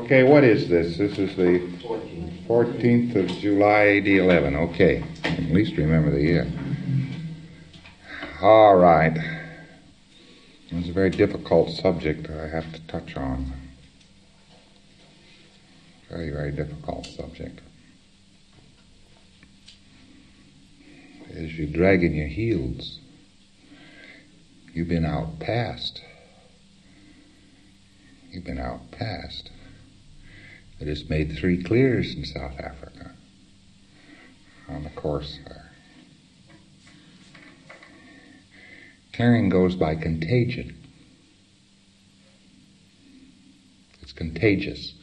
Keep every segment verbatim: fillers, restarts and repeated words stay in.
Okay, what is this? This is the fourteenth of July, A D eleven. Okay, at least remember the year. All right. It's a very difficult subject I have to touch on. Very, very difficult subject. As you're dragging your heels, you've been out past. You've been out past. They just made three clears in South Africa on the course there. Clearing goes by contagion. It's contagious.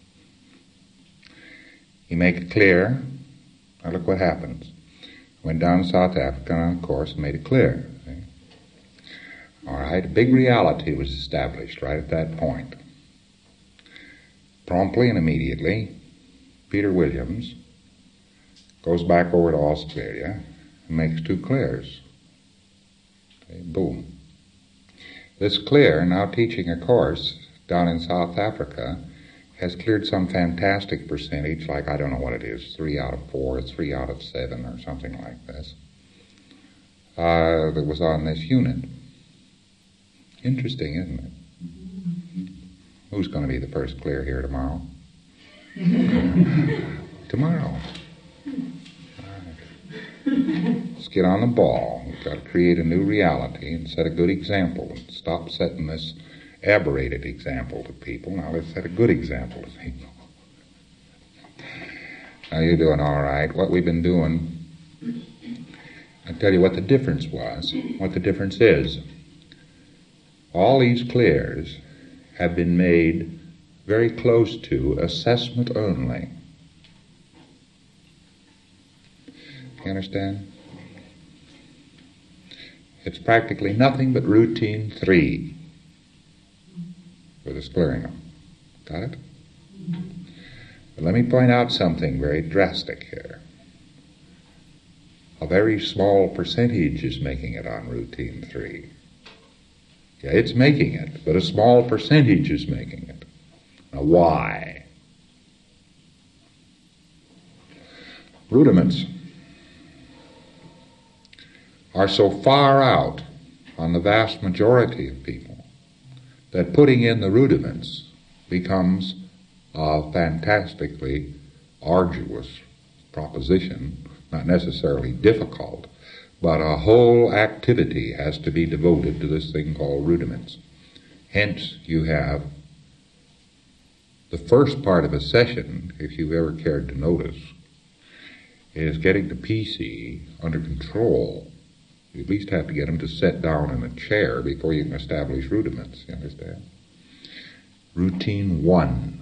You make it clear, now look what happens. Went down to South Africa on a course and made it clear. See? All right, a big reality was established right at that point. Promptly and immediately, Peter Williams goes back over to Australia and makes two clears. Okay, boom. This clear, now teaching a course down in South Africa, has cleared some fantastic percentage, like I don't know what it is, three out of four, three out of seven, or something like this, uh, that was on this unit. Interesting, isn't it? Who's going to be the first clear here tomorrow? Tomorrow. Right. Let's get on the ball. We've got to create a new reality and set a good example. And stop setting this aberrated example to people. Now let's set a good example to people. Now you're doing all right. What we've been doing, I'll tell you what the difference was, what the difference is. All these clears have been made very close to assessment only. You understand? It's practically nothing but routine three for this clearing them. Got it? But let me point out something very drastic here. A very small percentage is making it on routine three. Yeah, it's making it, but a small percentage is making it. Now, why? Rudiments are so far out on the vast majority of people that putting in the rudiments becomes a fantastically arduous proposition, not necessarily difficult, but a whole activity has to be devoted to this thing called rudiments. Hence, you have the first part of a session, if you've ever cared to notice, is getting the P C under control. You at least have to get them to sit down in a chair before you can establish rudiments, you understand? Routine one.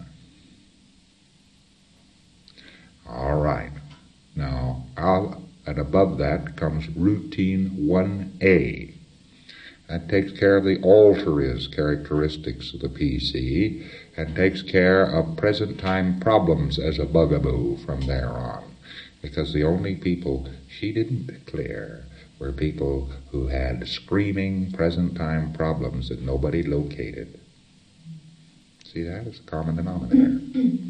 All right. Now, I'll... and above that comes routine one A. That takes care of the alter-is characteristics of the P C and takes care of present time problems as a bugaboo from there on. Because the only people she didn't clear were people who had screaming present time problems that nobody located. See that? It's a common denominator.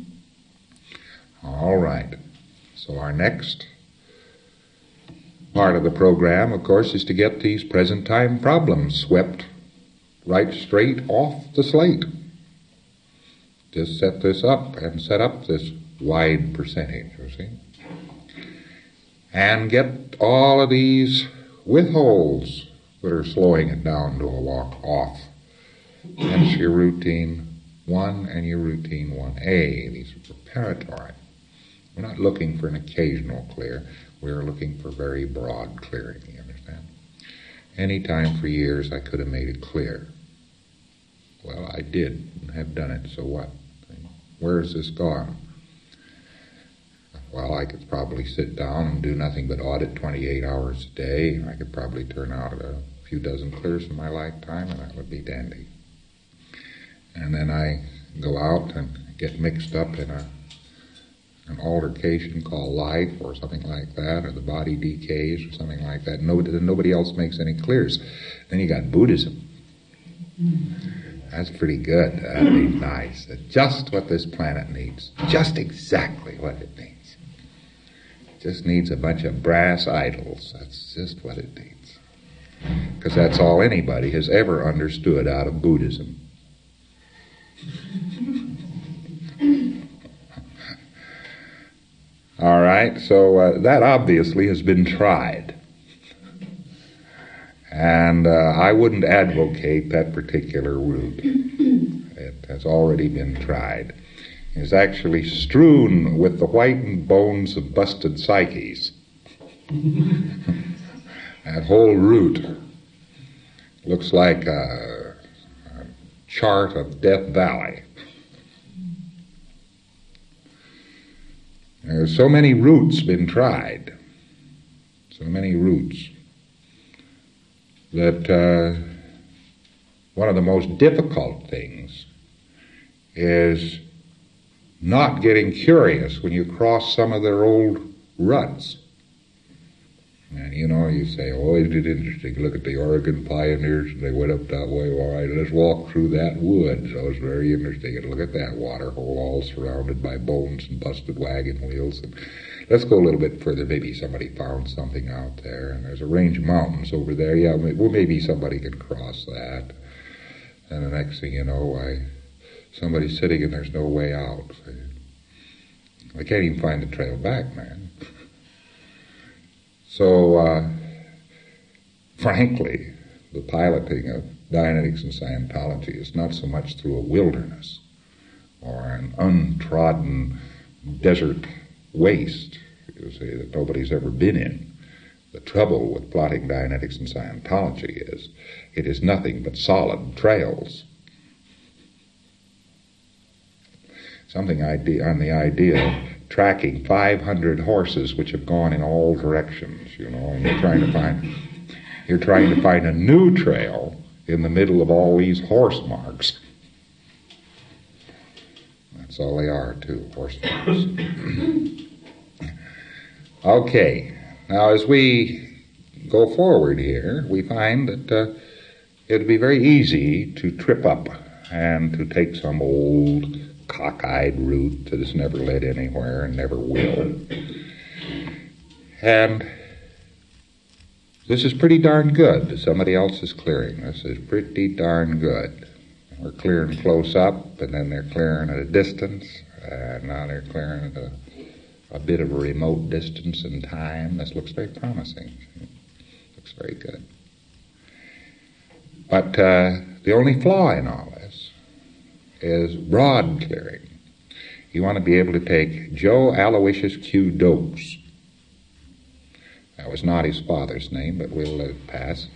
All right. So our next part of the program, of course, is to get these present time problems swept right straight off the slate. Just set this up and set up this wide percentage, you see. And get all of these withholds that are slowing it down to a walk off. Hence your routine one and your routine one A. These are preparatory. We're not looking for an occasional clear. We're looking for very broad clearing, you understand? Any time for years I could have made it clear. Well, I did and have done it, so what? Where has this gone? Well, I could probably sit down and do nothing but audit twenty-eight hours a day. I could probably turn out a few dozen clears in my lifetime, and that would be dandy. And then I go out and get mixed up in a an altercation called life or something like that, or the body decays or something like that. Nobody, nobody else makes any clears. Then you got Buddhism. That's pretty good. That'd be nice. That's just what this planet needs. Just exactly what it needs. It just needs a bunch of brass idols. That's just what it needs. Because that's all anybody has ever understood out of Buddhism. All right, so uh, that obviously has been tried. And uh, I wouldn't advocate that particular route. It has already been tried. It's actually strewn with the whitened bones of busted psyches. That whole route looks like a, a chart of Death Valley. There's so many routes been tried, so many routes, that uh, one of the most difficult things is not getting curious when you cross some of their old ruts. And you know, you say, oh, isn't it interesting? Look at the Oregon pioneers, they went up that way. All right, let's walk through that woods. That was very interesting. And look at that water hole all surrounded by bones and busted wagon wheels. And let's go a little bit further. Maybe somebody found something out there. And there's a range of mountains over there. Yeah, well, maybe somebody can cross that. And the next thing you know, I, somebody's sitting and there's no way out. I can't even find the trail back, man. So, uh, frankly, the piloting of Dianetics and Scientology is not so much through a wilderness or an untrodden desert waste, you see, that nobody's ever been in. The trouble with plotting Dianetics and Scientology is it is nothing but solid trails. Something ide- on the idea of tracking five hundred horses which have gone in all directions, you know, and you're trying to find you're trying to find a new trail in the middle of all these horse marks. That's all they are, too, horse marks. Okay, now as we go forward here, we find that uh, it would be very easy to trip up and to take some old cockeyed route that has never led anywhere and never will. And this is pretty darn good. Somebody else is clearing. This is pretty darn good. We're clearing close up, and then they're clearing at a distance, and now they're clearing at a, a bit of a remote distance in time. This looks very promising. Looks very good. But uh, the only flaw in all this is broad clearing. You want to be able to take Joe Aloysius Q. Dokes. That was not his father's name, but we'll let it pass.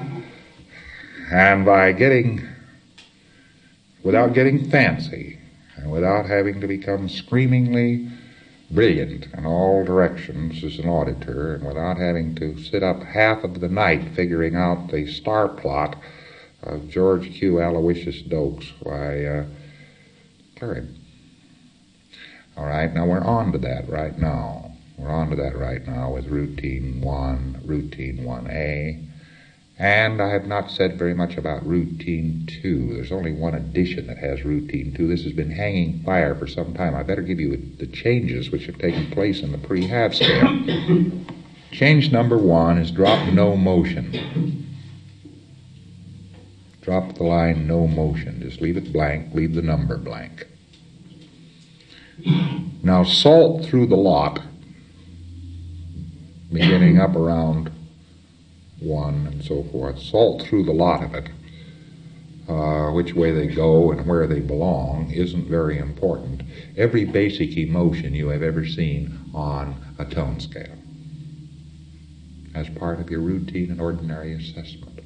And by getting, without getting fancy, and without having to become screamingly brilliant in all directions as an auditor, and without having to sit up half of the night figuring out the star plot of George Q. Aloysius Dokes, why, uh, clear him. All right, now we're on to that right now. We're on to that right now with Routine one, Routine one A, and I have not said very much about Routine two. There's only one edition that has Routine two. This has been hanging fire for some time. I better give you the changes which have taken place in the pre-half scale. Change number one is drop no motion. Drop the line no motion. Just leave it blank, leave the number blank. Now salt through the lot, beginning up around one and so forth. Salt through the lot of it. Uh, which way they go and where they belong isn't very important. Every basic emotion you have ever seen on a tone scale as part of your routine and ordinary assessment.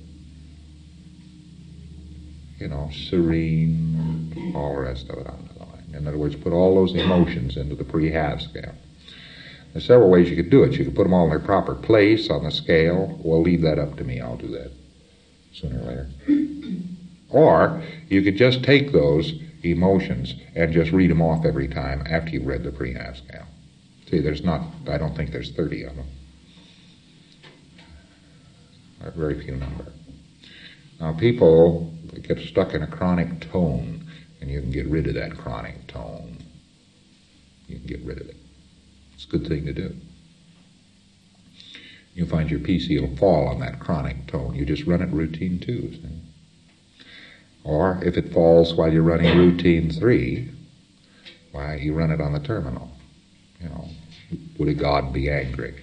You know, serene, all the rest of it on the line. In other words, put all those emotions into the pre-half scale. There's several ways you could do it. You could put them all in their proper place on the scale. Well, leave that up to me. I'll do that sooner or later. Or you could just take those emotions and just read them off every time after you've read the pre-half scale. See, there's not, I don't think there's thirty of them. A very few number. Now, people It gets stuck in a chronic tone, and you can get rid of that chronic tone. You can get rid of it. It's a good thing to do. You'll find your P C will fall on that chronic tone. You just run it routine two. See? Or if it falls while you're running routine three, why, you run it on the terminal. You know, would a God be angry?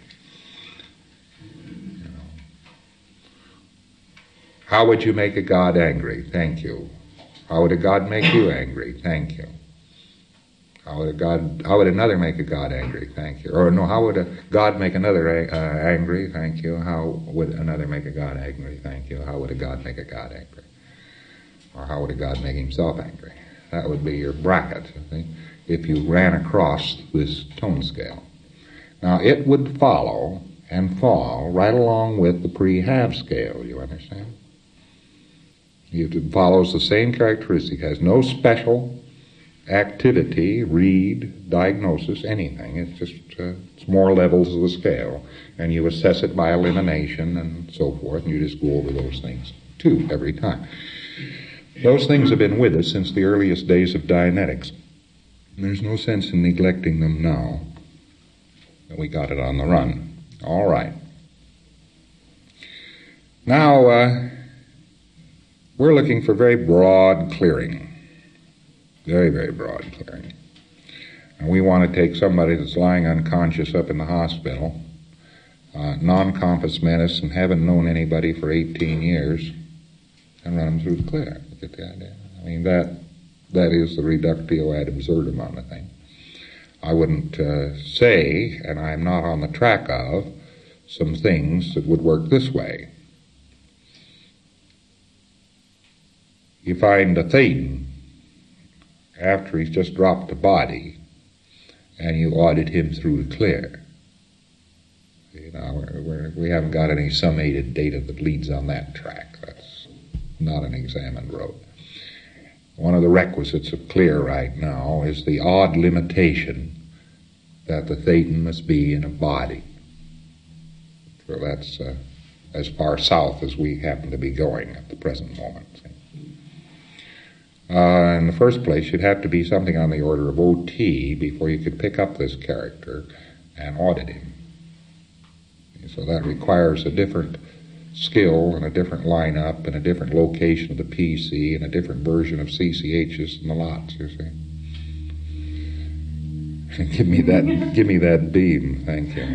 You know. How would you make a God angry? Thank you. How would a God make you angry? Thank you. How would a God? How would another make a God angry? Thank you. Or no, how would a God make another uh, angry? Thank you. How would another make a God angry? Thank you. How would a God make a God angry? Or how would a God make himself angry? That would be your bracket, see, if you ran across this tone scale. Now, it would follow and fall right along with the pre-have scale, you understand? It follows the same characteristic, has no special activity, read, diagnosis, anything. It's just uh, it's more levels of the scale, and you assess it by elimination and so forth, and you just go over those things too every time. Those things have been with us since the earliest days of Dianetics. And there's no sense in neglecting them now that we got it on the run. All right. Now, uh, we're looking for very broad clearing. Very, very broad clearing. And we want to take somebody that's lying unconscious up in the hospital, uh, non-compos mentis, and haven't known anybody for eighteen years, and run them through the clear. You get the idea? I mean, that that is the reductio ad absurdum on the thing. I wouldn't uh, say, and I'm not on the track of, some things that would work this way. You find a Thetan after he's just dropped the body, and you audit him through the clear. You know, we're, we're, we haven't got any summated data that leads on that track. That's not an examined road. One of the requisites of clear right now is the odd limitation that the Thetan must be in a body. So that's uh, as far south as we happen to be going at the present moment. Uh, in the first place, you'd have to be something on the order of O T before you could pick up this character and audit him. So that requires a different skill and a different lineup and a different location of the P C and a different version of C C Hs and the lots, you see. give me that, give me that beam, thank you.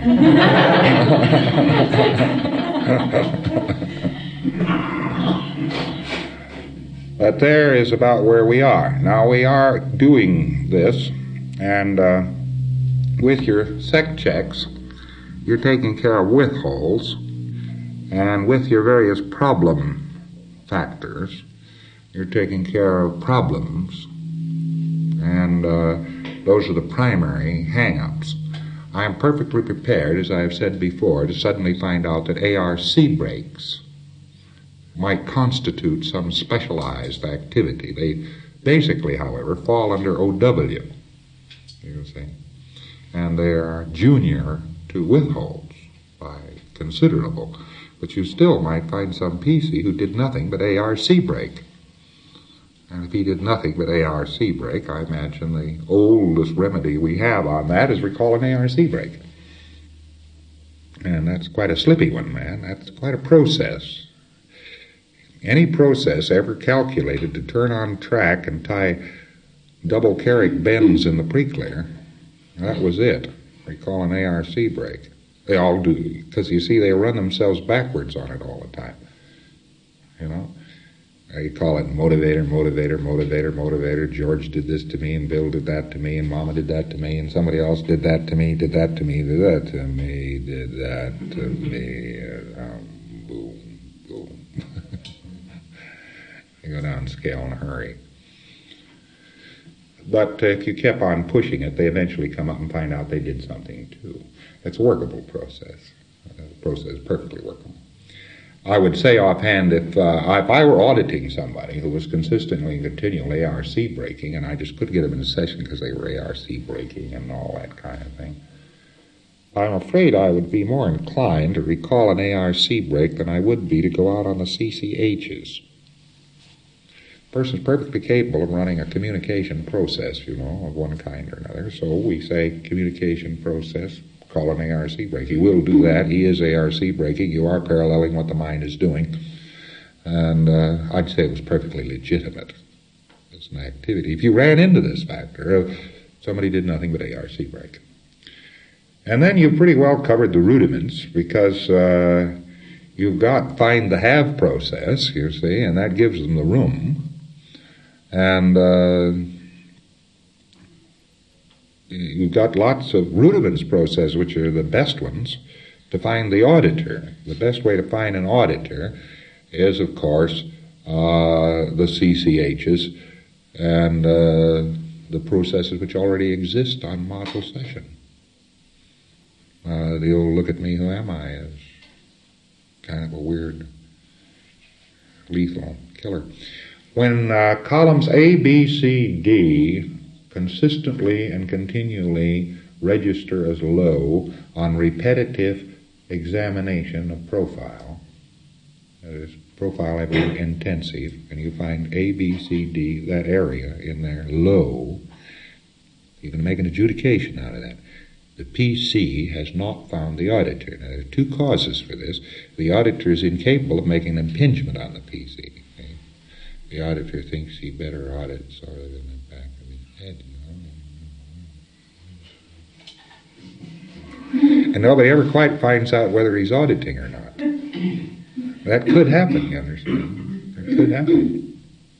But there is about where we are. Now we are doing this, and uh, with your sec checks, you're taking care of withholds, and with your various problem factors, you're taking care of problems, and uh, those are the primary hang-ups. I am perfectly prepared, as I have said before, to suddenly find out that A R C breaks might constitute some specialized activity. They basically, however, fall under O W, you see, and they are junior to withholds by considerable. But you still might find some P C who did nothing but A R C break. And if he did nothing but A R C break, I imagine the oldest remedy we have on that is recall an A R C break. And that's quite a slippy one, man. That's quite a process. Any process ever calculated to turn on track and tie double Carrick bends in the pre-clear, that was it. Recall an A R C break. They all do, because you see, they run themselves backwards on it all the time. You know? You call it motivator, motivator, motivator, motivator. George did this to me, and Bill did that to me, and Mama did that to me, and somebody else did that to me, did that to me, did that to me, did that to me. Um, boom, boom. You go down scale in a hurry. But if you kept on pushing it, they eventually come up and find out they did something too. It's a workable process. The process is perfectly workable. I would say offhand, if, uh, if I were auditing somebody who was consistently and continually A R C breaking, and I just couldn't get them in a session because they were A R C breaking and all that kind of thing, I'm afraid I would be more inclined to recall an A R C break than I would be to go out on the C C Hs. person's perfectly capable of running a communication process, you know, of one kind or another. So we say communication process, call an A R C break. He will do that. He is A R C breaking. You are paralleling what the mind is doing. And uh, I'd say it was perfectly legitimate as an activity. If you ran into this factor of somebody did nothing but A R C break. And then you pretty well covered the rudiments, because uh, you've got find the have process, you see, and that gives them the room. And uh, you've got lots of rudiments process, which are the best ones, to find the auditor. The best way to find an auditor is, of course, uh, the C C Hs and uh, the processes which already exist on model session. Uh, the old look at me, who am I, is kind of a weird, lethal killer. When uh, columns A, B, C, D consistently and continually register as low on repetitive examination of profile, that is, profile level intensive, and you find A, B, C, D, that area in there low, you can make an adjudication out of that. The P C has not found the auditor. Now, there are two causes for this. The auditor is incapable of making an impingement on the P C. Okay? The auditor thinks he better audit sort of in the back of his head, you know. And nobody ever quite finds out whether he's auditing or not. That could happen, you understand? That could happen.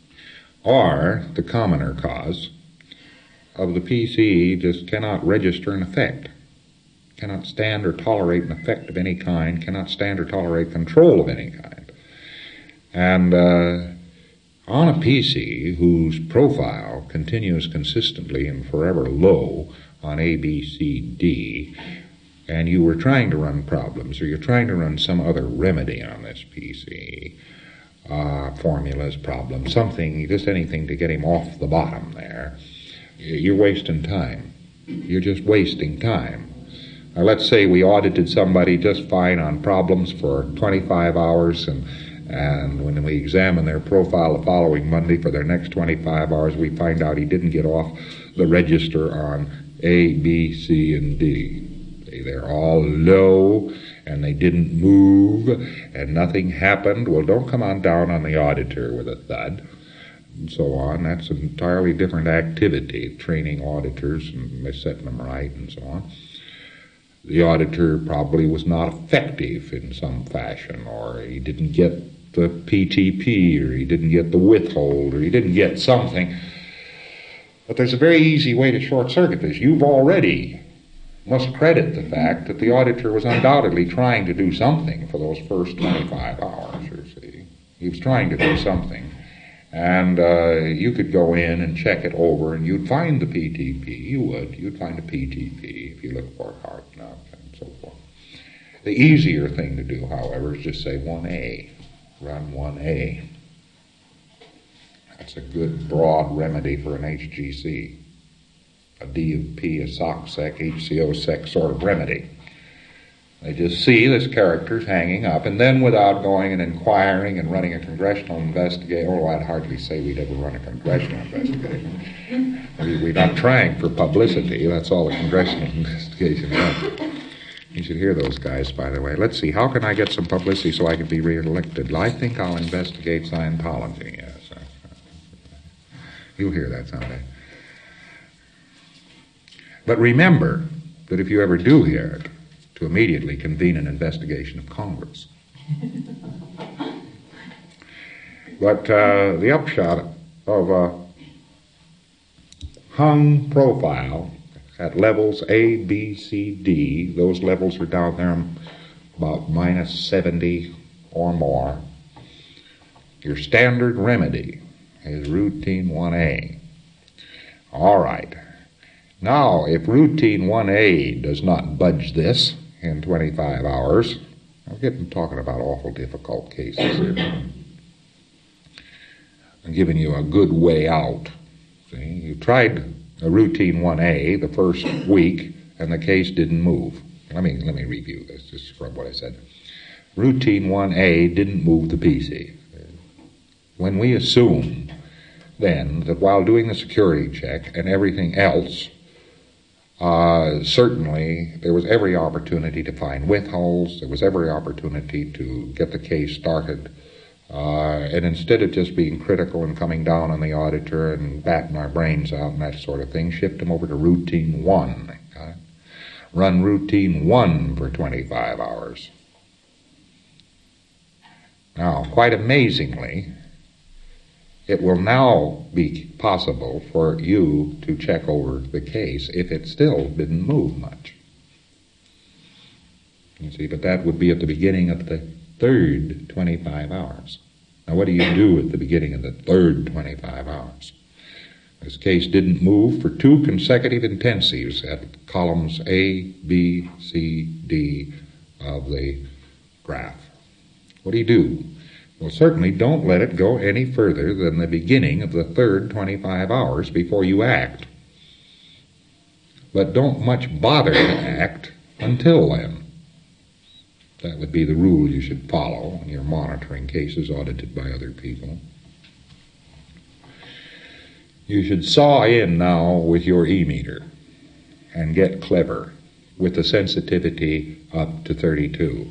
Or, the commoner cause of the P C just cannot register an effect, cannot stand or tolerate an effect of any kind, cannot stand or tolerate control of any kind. And uh, on a P C whose profile continues consistently and forever low on A, B, C, D, and you were trying to run problems, or you're trying to run some other remedy on this P C, uh, formulas, problems, something, just anything to get him off the bottom there, you're wasting time. You're just wasting time. Now, let's say we audited somebody just fine on problems for twenty-five hours, and and when we examine their profile the following Monday for their next twenty-five hours, we find out he didn't get off the register on A, B, C, and D. They're all low, and they didn't move, and nothing happened. Well, don't come on down on the auditor with a thud, and so on. That's an entirely different activity, training auditors and setting them right and so on. The auditor probably was not effective in some fashion, or he didn't get the P T P, or he didn't get the withhold, or he didn't get something. But there's a very easy way to short-circuit this. You've already must credit the fact that the auditor was undoubtedly trying to do something for those first twenty-five hours, you see. He was trying to do something. And uh, you could go in and check it over, and you'd find the P T P. You would. You'd find a P T P if you look for it hard enough, and so forth. The easier thing to do, however, is just say one A. Run one A. That's a good, broad remedy for an H G C. A D of P, a SOC-sec, H C O-sec sort of remedy. They just see this character's hanging up, and then without going and inquiring and running a congressional investigation, oh, I'd hardly say we'd ever run a congressional investigation. we, we're not trying for publicity. That's all a congressional investigation is. You should hear those guys, by the way. Let's see, how can I get some publicity so I can be reelected? I think I'll investigate Scientology, yes. You'll hear that someday. But remember that if you ever do hear it, to immediately convene an investigation of Congress. But uh, the upshot of a hung profile at levels A, B, C, D, those levels are down there about minus seventy or more. Your standard remedy is routine one A. All right. Now, if routine one A does not budge this in twenty-five hours, I'm getting talking about awful difficult cases here. I'm giving you a good way out. See, you tried a routine one A the first week, and the case didn't move. Let me let me review this just from what I said. Routine one A didn't move the P C. When we assume then that while doing the security check and everything else, uh, certainly there was every opportunity to find withholds, there was every opportunity to get the case started. Uh, and instead of just being critical and coming down on the auditor and batting our brains out and that sort of thing, shipped him over to routine one. Got it? Run routine one for twenty-five hours. Now, quite amazingly, it will now be possible for you to check over the case if it still didn't move much. You see, but that would be at the beginning of the third twenty-five hours. Now, what do you do at the beginning of the third twenty-five hours? This case didn't move for two consecutive intensives at columns A, B, C, D of the graph. What do you do? Well, certainly don't let it go any further than the beginning of the third twenty-five hours before you act. But don't much bother to act until then. That would be the rule you should follow when you're monitoring cases audited by other people. You should saw in now with your e-meter and get clever with the sensitivity up to thirty-two.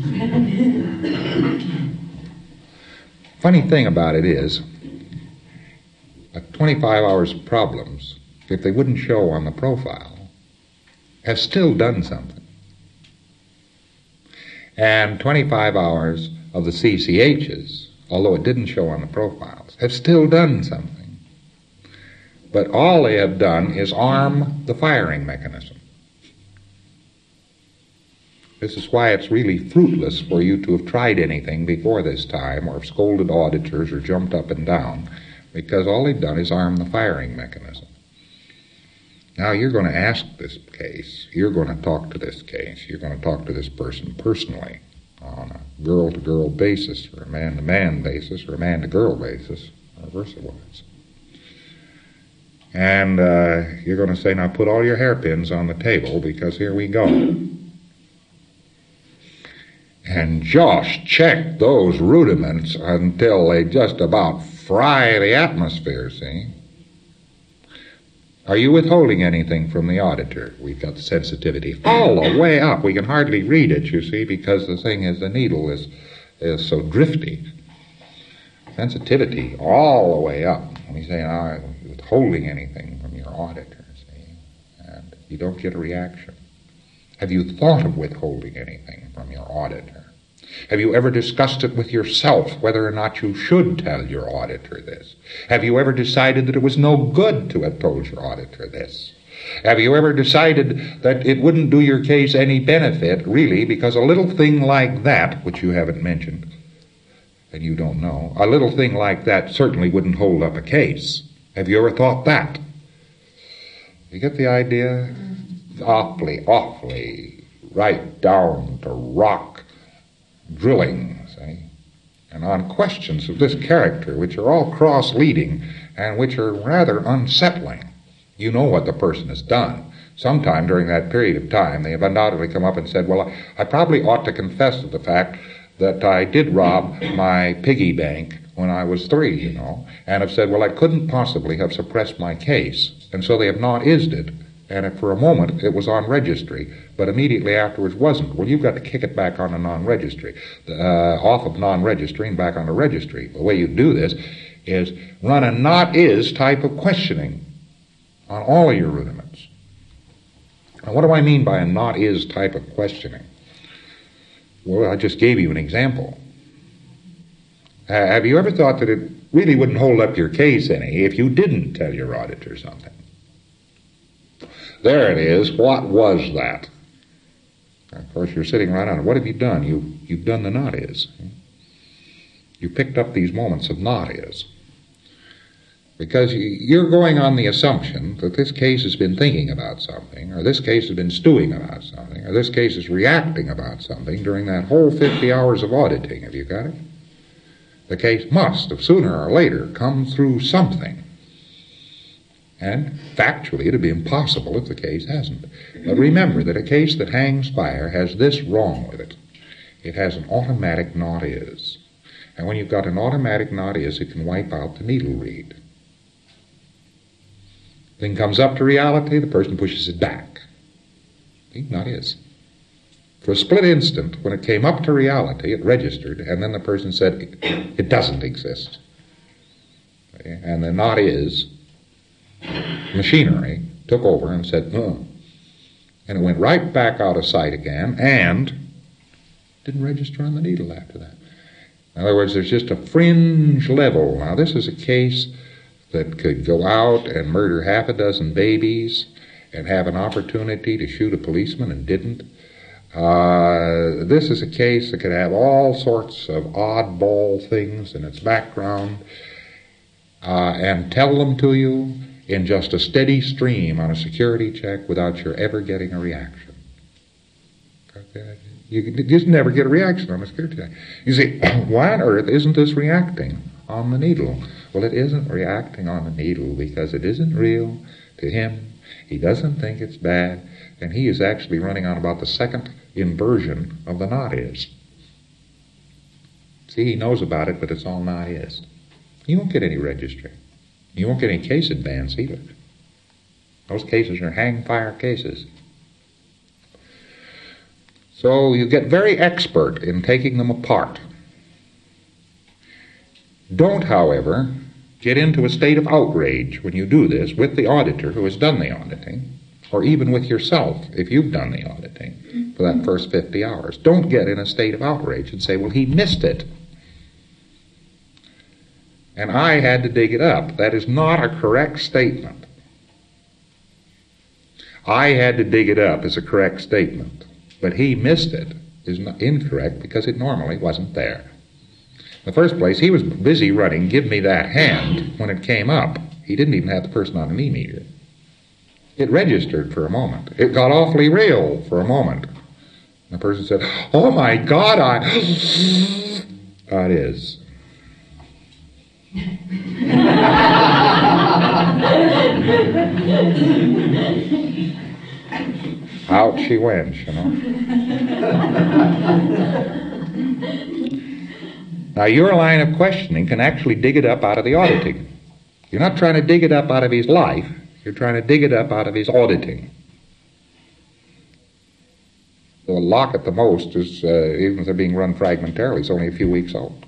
Funny thing about it is, at twenty-five hours of problems, if they wouldn't show on the profile, have still done something. And twenty-five hours of the C C Hs, although it didn't show on the profiles, have still done something. But all they have done is arm the firing mechanism. This is why it's really fruitless for you to have tried anything before this time or have scolded auditors or jumped up and down, because all they've done is arm the firing mechanism. Now you're going to ask this case, you're going to talk to this case, you're going to talk to this person personally on a girl-to-girl basis or a man-to-man basis or a man-to-girl basis, or versatile. And uh, you're going to say, now put all your hairpins on the table because here we go. And just check those rudiments until they just about fry the atmosphere, see? Are you withholding anything from the auditor? We've got the sensitivity all the way up. We can hardly read it, you see, because the thing is, the needle is, is so drifty. Sensitivity all the way up. And you say, are you withholding anything from your auditor, see? And you don't get a reaction. Have you thought of withholding anything from your auditor? Have you ever discussed it with yourself, whether or not you should tell your auditor this? Have you ever decided that it was no good to have told your auditor this? Have you ever decided that it wouldn't do your case any benefit, really, because a little thing like that, which you haven't mentioned, and you don't know, a little thing like that certainly wouldn't hold up a case. Have you ever thought that? You get the idea? Awfully, awfully right down to rock drilling, see? And on questions of this character, which are all cross-leading and which are rather unsettling, you know what the person has done. Sometime during that period of time, they have undoubtedly come up and said, well, I, I probably ought to confess to the fact that I did rob my piggy bank when I was three, you know, and have said, well, I couldn't possibly have suppressed my case. And so they have not-ised it. And if for a moment it was on registry, but immediately afterwards wasn't. Well, you've got to kick it back on a non-registry, uh, off of non-registry and back on the registry. The way you do this is run a not-is type of questioning on all of your rudiments. Now, what do I mean by a not-is type of questioning? Well, I just gave you an example. Uh, have you ever thought that it really wouldn't hold up your case any if you didn't tell your auditor something? There it is. What was that? Of course, you're sitting right on it. What have you done? You, you've done the not is. You picked up these moments of not is. Because you're going on the assumption that this case has been thinking about something, or this case has been stewing about something, or this case is reacting about something during that whole fifty hours of auditing. Have you got it? The case must have sooner or later come through something. And factually, it would be impossible if the case hasn't. But remember that a case that hangs fire has this wrong with it. It has an automatic not is. And when you've got an automatic not is, it can wipe out the needle read. Thing comes up to reality, the person pushes it back. See, not his. For a split instant, when it came up to reality, it registered, and then the person said, it, it doesn't exist. And the not is machinery took over and said, no. And it went right back out of sight again, and didn't register on the needle after that. In other words, there's just a fringe level. Now, this is a case that could go out and murder half a dozen babies and have an opportunity to shoot a policeman and didn't. Uh, this is a case that could have all sorts of oddball things in its background uh, and tell them to you in just a steady stream on a security check without your ever getting a reaction. Okay? You just never get a reaction on a security check. You say, why on earth isn't this reacting on the needle? Well, it isn't reacting on the needle because it isn't real to him. He doesn't think it's bad, and he is actually running on about the second inversion of the not is. See, he knows about it, but it's all not is. You won't get any registry. You won't get any case advance either. Those cases are hang fire cases. So you get very expert in taking them apart. Don't, however, get into a state of outrage when you do this with the auditor who has done the auditing, or even with yourself if you've done the auditing for that first fifty hours. Don't get in a state of outrage and say, well, he missed it. And I had to dig it up. That is not a correct statement. I had to dig it up is a correct statement. But he missed it is not incorrect because it normally wasn't there. In the first place, he was busy running, give me that hand, when it came up. He didn't even have the person on an e-meter. It registered for a moment. It got awfully real for a moment. And the person said, oh my God, I... That is. Out she went, you know. Now, your line of questioning can actually dig it up out of the auditing. You're not trying to dig it up out of his life. You're trying to dig it up out of his auditing. The lock at the most is, uh, even if they're being run fragmentarily, it's only a few weeks old.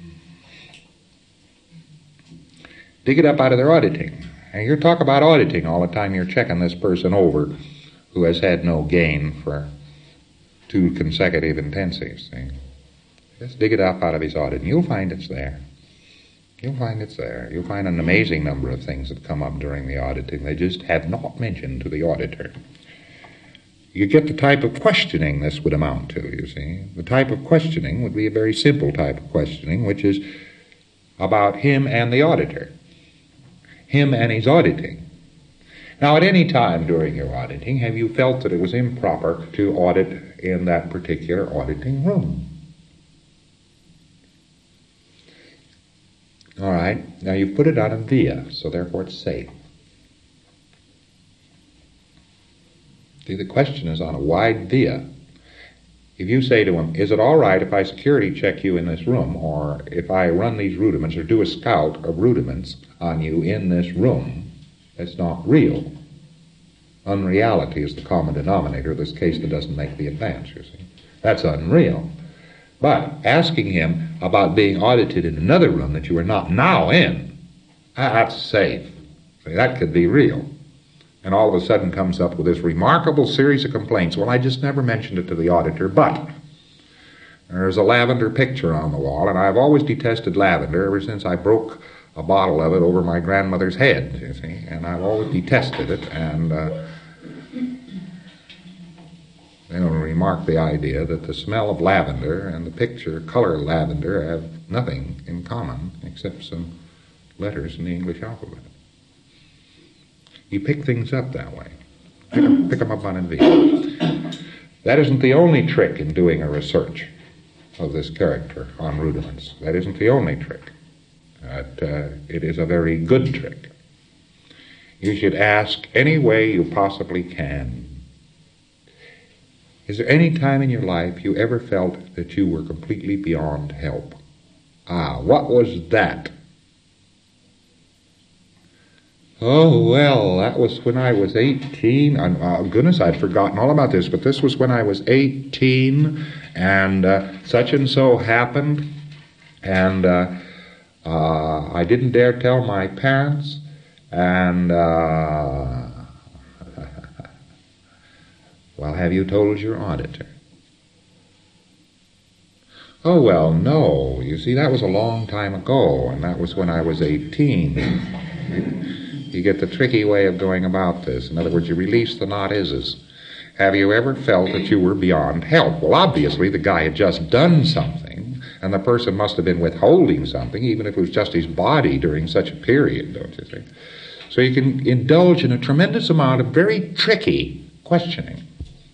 Dig it up out of their auditing. And you talk about auditing all the time you're checking this person over who has had no gain for two consecutive intensives. See? Just dig it up out of his audit, and you'll find it's there. You'll find it's there. You'll find an amazing number of things that come up during the auditing. They just have not mentioned to the auditor. You get the type of questioning this would amount to, you see. The type of questioning would be a very simple type of questioning, which is about him and the auditor. Him and his auditing. Now, at any time during your auditing, have you felt that it was improper to audit in that particular auditing room? All right. Now, you've put it on a via, so therefore it's safe. See, the question is on a wide via. If you say to him, is it all right if I security check you in this room, or if I run these rudiments or do a scout of rudiments on you in this room, it's not real. Unreality is the common denominator of this case that doesn't make the advance, you see. That's unreal. But asking him about being audited in another room that you are not now in, that's safe. See, that could be real. And all of a sudden comes up with this remarkable series of complaints. Well, I just never mentioned it to the auditor, but there's a lavender picture on the wall, and I've always detested lavender ever since I broke a bottle of it over my grandmother's head, you see, and I've always detested it, and uh, they don't remark the idea that the smell of lavender and the picture color lavender have nothing in common except some letters in the English alphabet. You pick things up that way. Pick them, pick them up on envy. That isn't the only trick in doing a research of this character on rudiments. That isn't the only trick. But, uh, it is a very good trick. You should ask any way you possibly can. Is there any time in your life you ever felt that you were completely beyond help? Ah, what was that? Oh, well, that was when I was eighteen. And, uh, goodness, I'd forgotten all about this, but this was when I was eighteen, and uh, such and so happened, and uh, uh, I didn't dare tell my parents, and, uh, well, have you told your auditor? Oh, well, no. You see, that was a long time ago, and that was when I was eighteen. You get the tricky way of going about this. In other words, you release the not-ises. Have you ever felt that you were beyond help? Well, obviously, the guy had just done something, and the person must have been withholding something, even if it was just his body during such a period, don't you think? So you can indulge in a tremendous amount of very tricky questioning.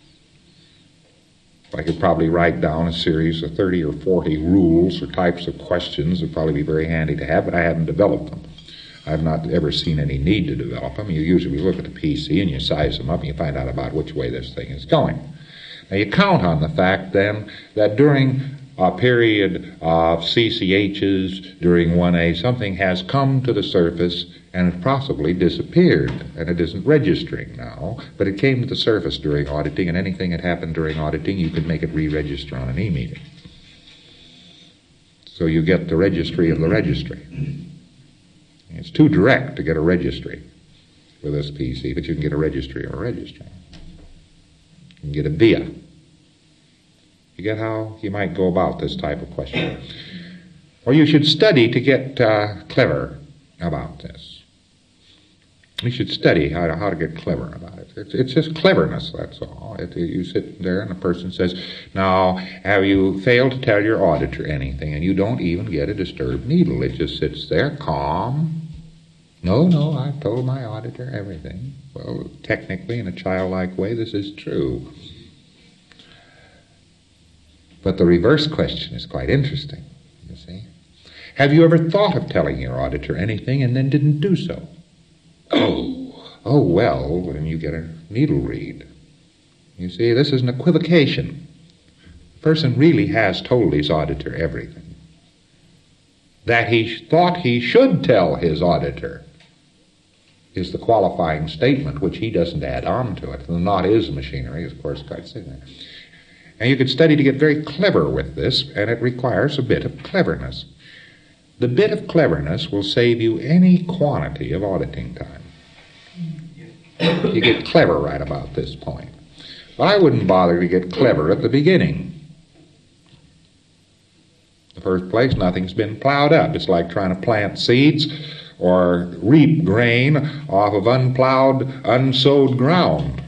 I could probably write down a series of thirty or forty rules or types of questions that would probably be very handy to have, but I haven't developed them. I've not ever seen any need to develop them. You usually look at the P C and you size them up and you find out about which way this thing is going. Now you count on the fact then that during a period of C C H's, during one A, something has come to the surface and it possibly disappeared, and it isn't registering now, but it came to the surface during auditing, and anything that happened during auditing, you could make it re-register on an e-meeting. So you get the registry of the registry. It's too direct to get a registry with this P C, but you can get a registry of a registry. You can get a V I A. You get how you might go about this type of question. Or you should study to get uh, clever about this. You should study how to, how to get clever about it. It's, it's just cleverness, that's all. It, you sit there and a person says, now, have you failed to tell your auditor anything? And you don't even get a disturbed needle. It just sits there, calm. No, no, I've told my auditor everything. Well, technically, in a childlike way, this is true. But the reverse question is quite interesting, you see. Have you ever thought of telling your auditor anything and then didn't do so? Oh, oh well, then you get a needle read. You see, this is an equivocation. The person really has told his auditor everything. That he thought he should tell his auditor is the qualifying statement, which he doesn't add on to it. The not is machinery, of course, quite similar. And you could study to get very clever with this, and it requires a bit of cleverness. The bit of cleverness will save you any quantity of auditing time. You get clever right about this point. But I wouldn't bother to get clever at the beginning. In the first place, nothing's been plowed up. It's like trying to plant seeds or reap grain off of unplowed, unsowed ground.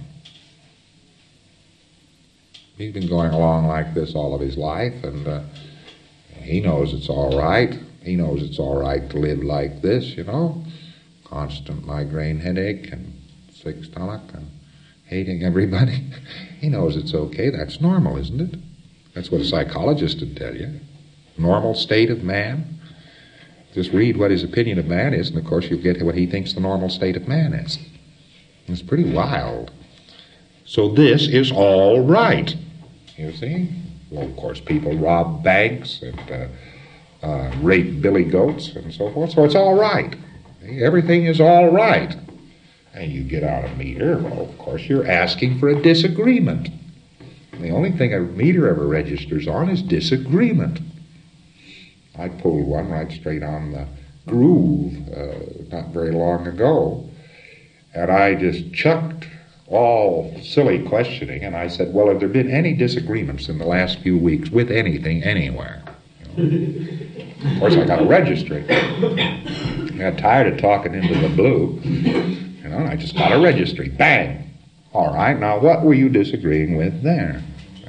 He's been going along like this all of his life, and uh, he knows it's all right. He knows it's all right to live like this, you know. Constant migraine headache and sick stomach and hating everybody. He knows it's okay. That's normal, isn't it? That's what a psychologist would tell you. Normal state of man. Just read what his opinion of man is, and of course you'll get what he thinks the normal state of man is. It's pretty wild. So this is all right, you see. Well, of course, people rob banks and uh, uh, rape billy goats and so forth, so it's all right. Everything is all right. And you get out a meter, well, of course, you're asking for a disagreement. And the only thing a meter ever registers on is disagreement. I pulled one right straight on the groove uh, not very long ago, and I just chucked all silly questioning, and I said, well, have there been any disagreements in the last few weeks with anything anywhere? You know? Of course, I got a registry. I got tired of talking into the blue, you know, and I just got a registry. Bang! All right, now what were you disagreeing with there?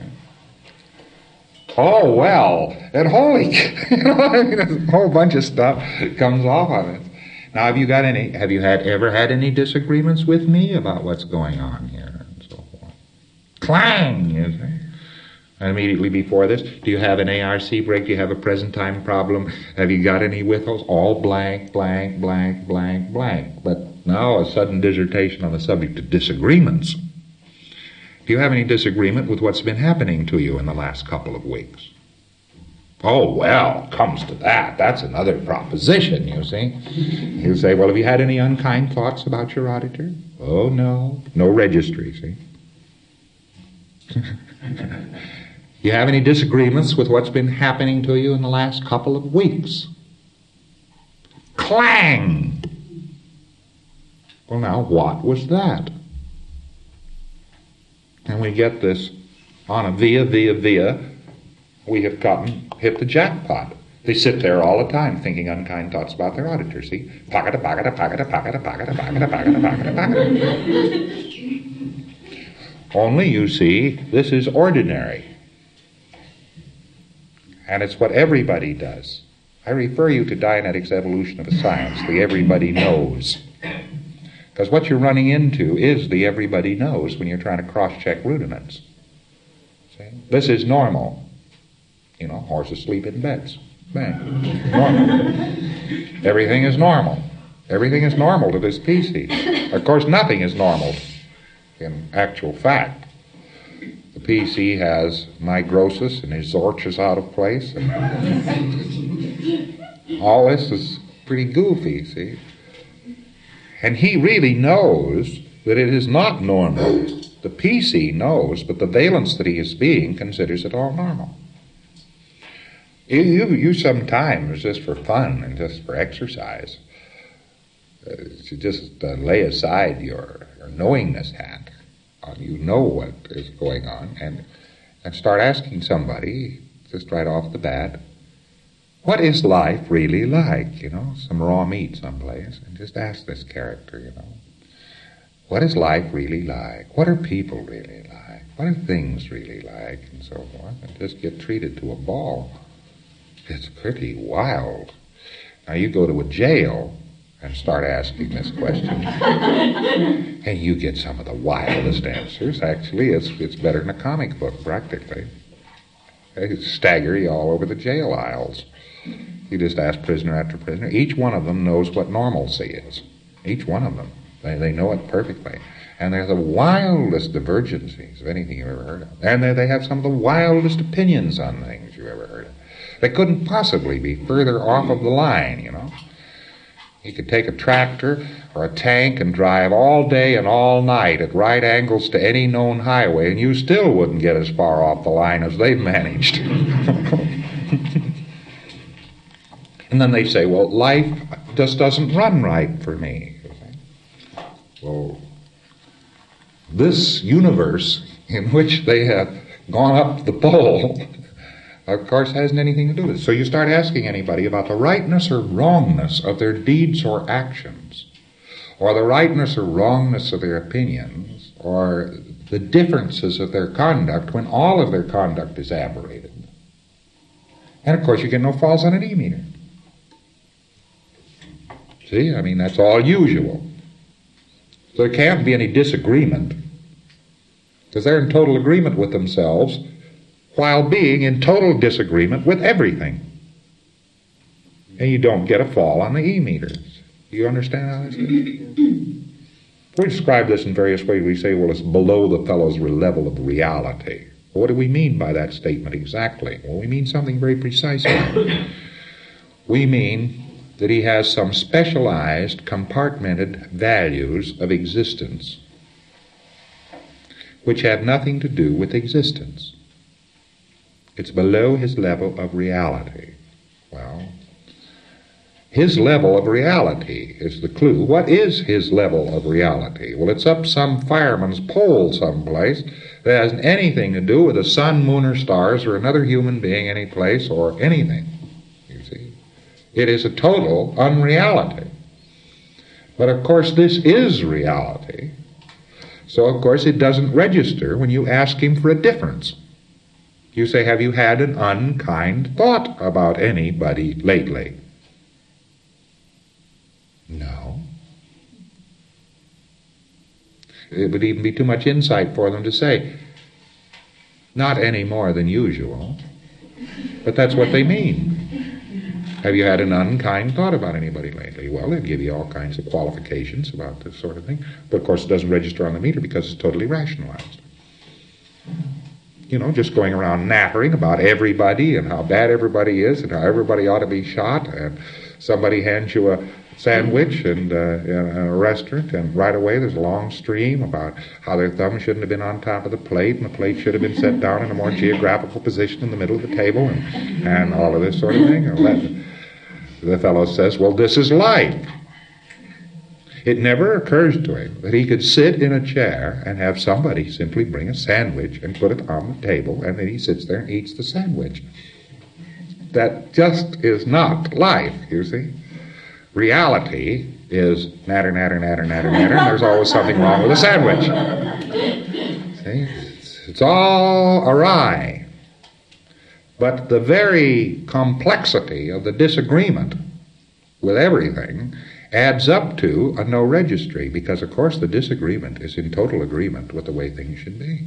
Oh, well, and holy, you know, I mean, a whole bunch of stuff comes off of it. Now, have you got any, have you had ever had any disagreements with me about what's going on here and so forth? Clang, you see. And immediately before this, do you have an A R C break? Do you have a present time problem? Have you got any withholds? All blank, blank, blank, blank, blank. But now a sudden dissertation on the subject of disagreements. Do you have any disagreement with what's been happening to you in the last couple of weeks? Oh, well, comes to that. That's another proposition, you see. You say, well, have you had any unkind thoughts about your auditor? Oh, no. No registry, see. You have any disagreements with what's been happening to you in the last couple of weeks? Clang! Well, now, what was that? And we get this on a via, via, via. We have gotten, hit the jackpot. They sit there all the time thinking unkind thoughts about their auditor, see? Pocket, pocket, pocket, pocket, pocket, pocket, pocket, pocket, pocket. Only, you see, this is ordinary. And it's what everybody does. I refer you to Dianetics Evolution of a Science, the everybody knows. Because what you're running into is the everybody knows when you're trying to cross-check rudiments. See? This is normal. You know, horses sleep in beds. Bang. Normal. Everything is normal. Everything is normal to this P C. Of course, nothing is normal in actual fact. The P C has nigrosis and his zorch is out of place. And all this is pretty goofy, see? And he really knows that it is not normal. The P C knows, but the valence that he is being considers it all normal. You, you, you sometimes, just for fun and just for exercise, uh, to just uh, lay aside your, your knowingness hat, uh, you know what is going on, and, and start asking somebody, just right off the bat, what is life really like? You know, some raw meat someplace, and just ask this character, you know, what is life really like? What are people really like? What are things really like? And so forth, and just get treated to a ball. It's pretty wild. Now you go to a jail and start asking this question, and you get some of the wildest answers. Actually, it's it's better than a comic book, practically. They stagger you all over the jail aisles. You just ask prisoner after prisoner. Each one of them knows what normalcy is. Each one of them. They, they know it perfectly. And they're the wildest divergencies of anything you've ever heard of. And they, they have some of the wildest opinions on things you've ever heard of. They couldn't possibly be further off of the line, you know. You could take a tractor or a tank and drive all day and all night at right angles to any known highway, and you still wouldn't get as far off the line as they've managed. And then they say, well, life just doesn't run right for me. Well, this universe in which they have gone up the pole, of course, hasn't anything to do with it. So you start asking anybody about the rightness or wrongness of their deeds or actions, or the rightness or wrongness of their opinions, or the differences of their conduct when all of their conduct is aberrated. And of course, you get no falls on an E-meter. See, I mean, that's all usual. So there can't be any disagreement, because they're in total agreement with themselves while being in total disagreement with everything. And you don't get a fall on the E-meters. Do you understand how this is? We describe this in various ways. We say, well, it's below the fellow's level of reality. Well, what do we mean by that statement exactly? Well, we mean something very precise. We mean that he has some specialized, compartmented values of existence which have nothing to do with existence. It's below his level of reality. Well, his level of reality is the clue. What is his level of reality? Well, it's up some fireman's pole someplace that has anything to do with the sun, moon, or stars, or another human being any place, or anything. You see? It is a total unreality. But of course, this is reality. So, of course, it doesn't register when you ask him for a difference. You say, have you had an unkind thought about anybody lately? No. It would even be too much insight for them to say, not any more than usual. But that's what they mean. Have you had an unkind thought about anybody lately? Well, they'd give you all kinds of qualifications about this sort of thing. But, of course, it doesn't register on the meter because it's totally rationalized. you know, just going around nattering about everybody and how bad everybody is and how everybody ought to be shot, and somebody hands you a sandwich and uh, in a restaurant, and right away there's a long stream about how their thumb shouldn't have been on top of the plate, and the plate should have been set down in a more geographical position in the middle of the table, and, and all of this sort of thing. And the fellow says, well, this is life. It never occurs to him that he could sit in a chair and have somebody simply bring a sandwich and put it on the table, and then he sits there and eats the sandwich. That just is not life, you see. Reality is natter, natter, natter, natter, natter, and there's always something wrong with the sandwich. See? It's, it's all awry. But the very complexity of the disagreement with everything adds up to a no registry, because, of course, the disagreement is in total agreement with the way things should be.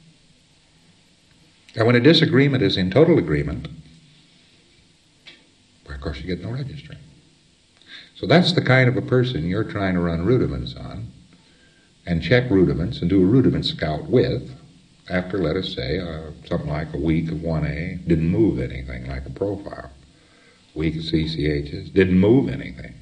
And when a disagreement is in total agreement, well, of course, you get no registry. So that's the kind of a person you're trying to run rudiments on and check rudiments and do a rudiment scout with after, let us say, uh, something like a week of one A, didn't move anything like a profile. A week of C C Hs, didn't move anything.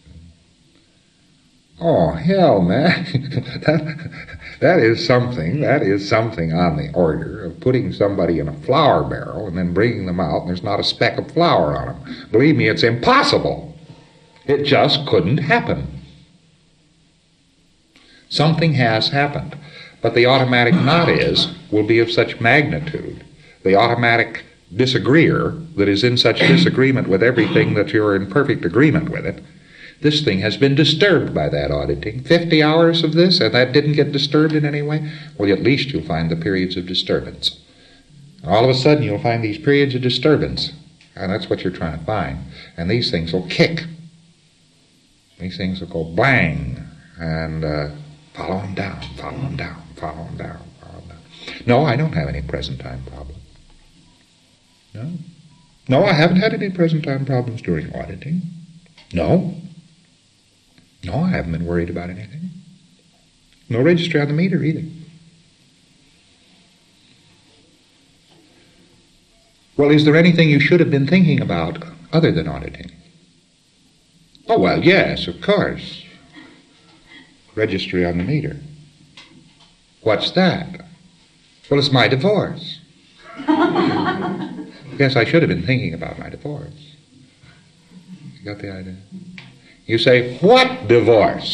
Oh, hell, man. that, that is something, that is something on the order of putting somebody in a flour barrel and then bringing them out and there's not a speck of flour on them. Believe me, it's impossible. It just couldn't happen. Something has happened, but the automatic not is will be of such magnitude. The automatic disagreeer that is in such disagreement with everything that you're in perfect agreement with it, this thing has been disturbed by that auditing. Fifty hours of this, and that didn't get disturbed in any way? Well, at least you'll find the periods of disturbance. All of a sudden, you'll find these periods of disturbance, and that's what you're trying to find. And these things will kick. These things will go bang, and uh, follow them down, follow them down, follow them down, follow them down. No, I don't have any present time problem. No. No, I haven't had any present time problems during auditing. No. No, I haven't been worried about anything. No registry on the meter either. Well, is there anything you should have been thinking about other than auditing? Oh, well, yes, of course. Registry on the meter. What's that? Well, it's my divorce. Yes, I should have been thinking about my divorce. You got the idea? You say, what divorce?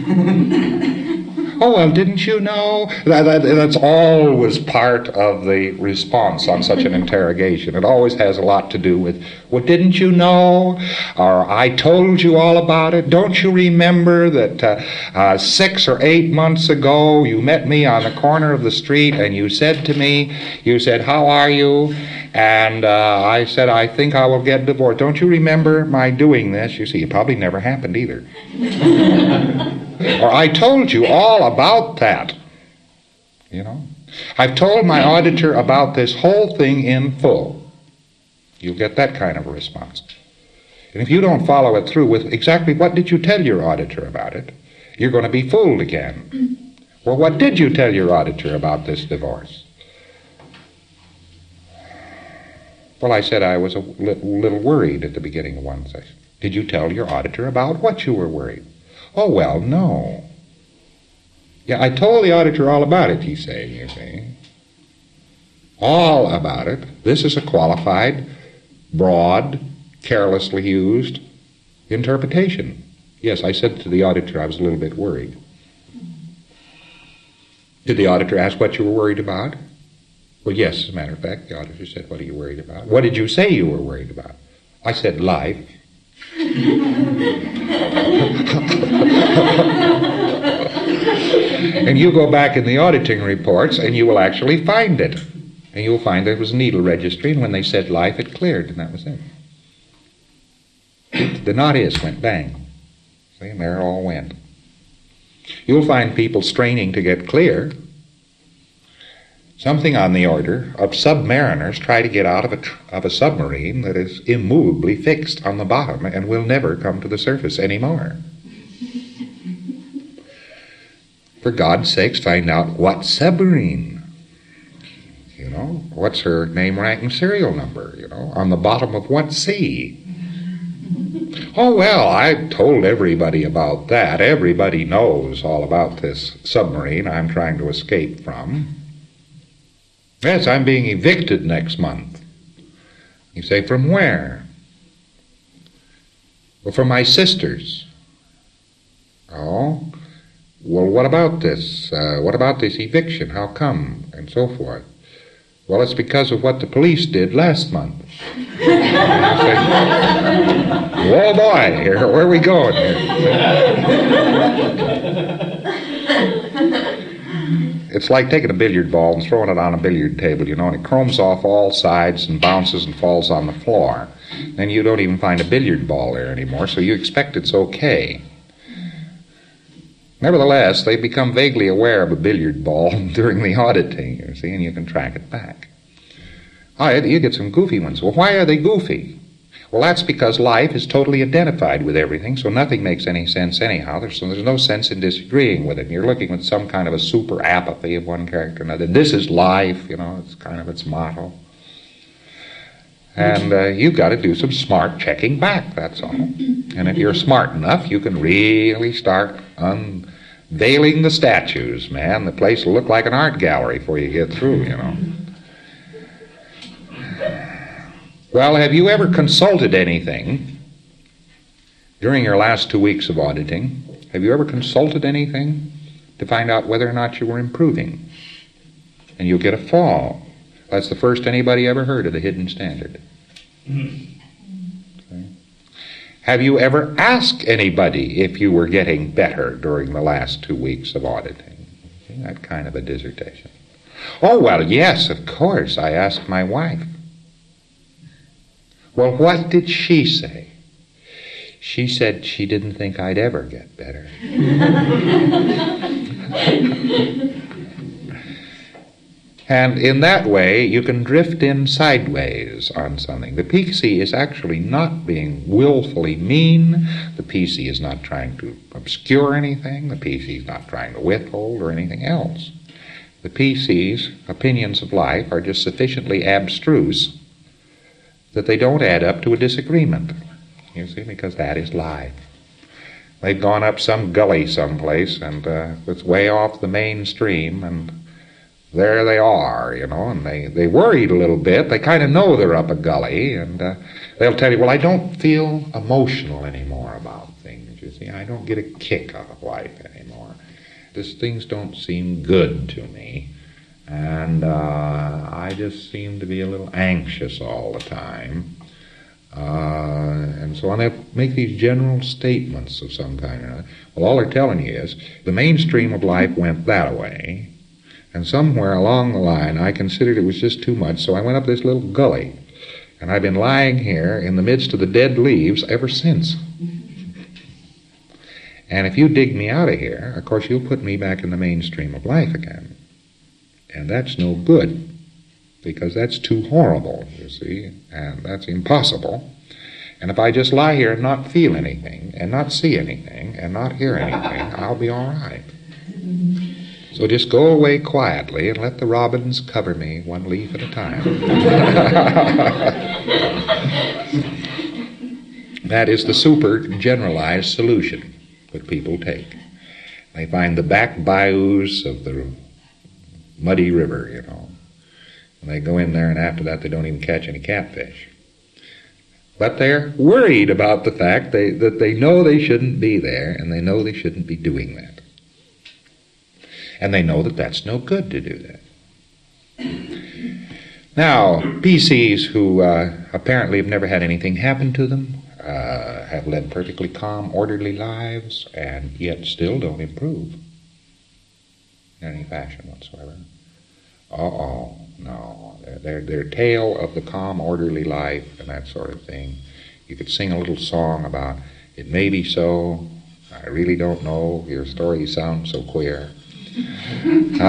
Oh, well, didn't you know? That, that, that's always part of the response on such an interrogation. It always has a lot to do with, well, didn't you know? Or I told you all about it. Don't you remember that uh, uh, six or eight months ago you met me on the corner of the street and you said to me, you said, how are you? And uh, I said, I think I will get divorced. Don't you remember my doing this? You see, it probably never happened either. Or I told you all about that. You know? I've told my auditor about this whole thing in full. You'll get that kind of a response. And if you don't follow it through with exactly what did you tell your auditor about it, you're going to be fooled again. Well, what did you tell your auditor about this divorce? Well, I said I was a little, little worried at the beginning of one session. Did you tell your auditor about what you were worried? Oh, well, no. Yeah, I told the auditor all about it, he's saying, you see. All about it. This is a qualified, broad, carelessly used interpretation. Yes, I said to the auditor I was a little bit worried. Did the auditor ask what you were worried about? Well, yes, as a matter of fact, the auditor said, what are you worried about? What did you say you were worried about? I said, life. And you go back in the auditing reports and you will actually find it. And you'll find there was a needle registry, and when they said life, it cleared, and that was it. The not is went bang. See, and there it all went. You'll find people straining to get clear. Something on the order of submariners try to get out of a, of a submarine that is immovably fixed on the bottom and will never come to the surface anymore. For God's sakes, find out what submarine. You know, what's her name, rank, and serial number, you know, on the bottom of what sea? Oh, well, I've told everybody about that. Everybody knows all about this submarine I'm trying to escape from. Yes, I'm being evicted next month. You say, from where? Well, from my sisters. Oh, well, what about this? Uh, what about this eviction? How come? And so forth. Well, it's because of what the police did last month. Say, oh boy, here, where are we going here? It's like taking a billiard ball and throwing it on a billiard table, you know, and it chromes off all sides and bounces and falls on the floor. Then you don't even find a billiard ball there anymore, so you expect it's okay. Nevertheless, they become vaguely aware of a billiard ball during the auditing, you see, and you can track it back. Oh, you get some goofy ones. Well, why are they goofy? Well, that's because life is totally identified with everything, so nothing makes any sense anyhow. There's, so there's no sense in disagreeing with it. You're looking with some kind of a super apathy of one character or another. This is life, you know, it's kind of its motto. And uh, you've got to do some smart checking back, that's all. And if you're smart enough, you can really start unveiling the statues, man. The place will look like an art gallery before you get through, you know. Well, have you ever consulted anything during your last two weeks of auditing? Have you ever consulted anything to find out whether or not you were improving? And you'll get a fall. That's the first anybody ever heard of the hidden standard. Okay. Have you ever asked anybody if you were getting better during the last two weeks of auditing? Okay, that kind of a dissertation. Oh, well, yes, of course. I asked my wife. Well, what did she say? She said she didn't think I'd ever get better. And in that way, you can drift in sideways on something. The P C is actually not being willfully mean. The P C is not trying to obscure anything. The P C is not trying to withhold or anything else. The P C's opinions of life are just sufficiently abstruse that they don't add up to a disagreement, you see, because that is life. They've gone up some gully someplace, and uh, it's way off the main stream, and there they are, you know, and they, they worried a little bit. They kind of know they're up a gully, and uh, they'll tell you, well, I don't feel emotional anymore about things, you see. I don't get a kick out of life anymore. These things don't seem good to me. And uh, I just seem to be a little anxious all the time. Uh, and so on. They make these general statements of some kind or another. Well, all they're telling you is the mainstream of life went that way, and somewhere along the line I considered it was just too much, so I went up this little gully. And I've been lying here in the midst of the dead leaves ever since. And if you dig me out of here, of course you'll put me back in the mainstream of life again. And that's no good, because that's too horrible, you see, and that's impossible. And if I just lie here and not feel anything, and not see anything, and not hear anything, I'll be all right. So just go away quietly and let the robins cover me one leaf at a time. That is the super generalized solution that people take. They find the back bayous of the muddy river, you know. And they go in there, and after that they don't even catch any catfish. But they're worried about the fact they, that they know they shouldn't be there, and they know they shouldn't be doing that. And they know that that's no good to do that. Now, P Cs who uh, apparently have never had anything happen to them, uh, have led perfectly calm, orderly lives, and yet still don't improve in any fashion whatsoever. Uh-oh, no. Their, their tale of the calm, orderly life and that sort of thing. You could sing a little song about, it may be so, I really don't know, your story sounds so queer. Uh,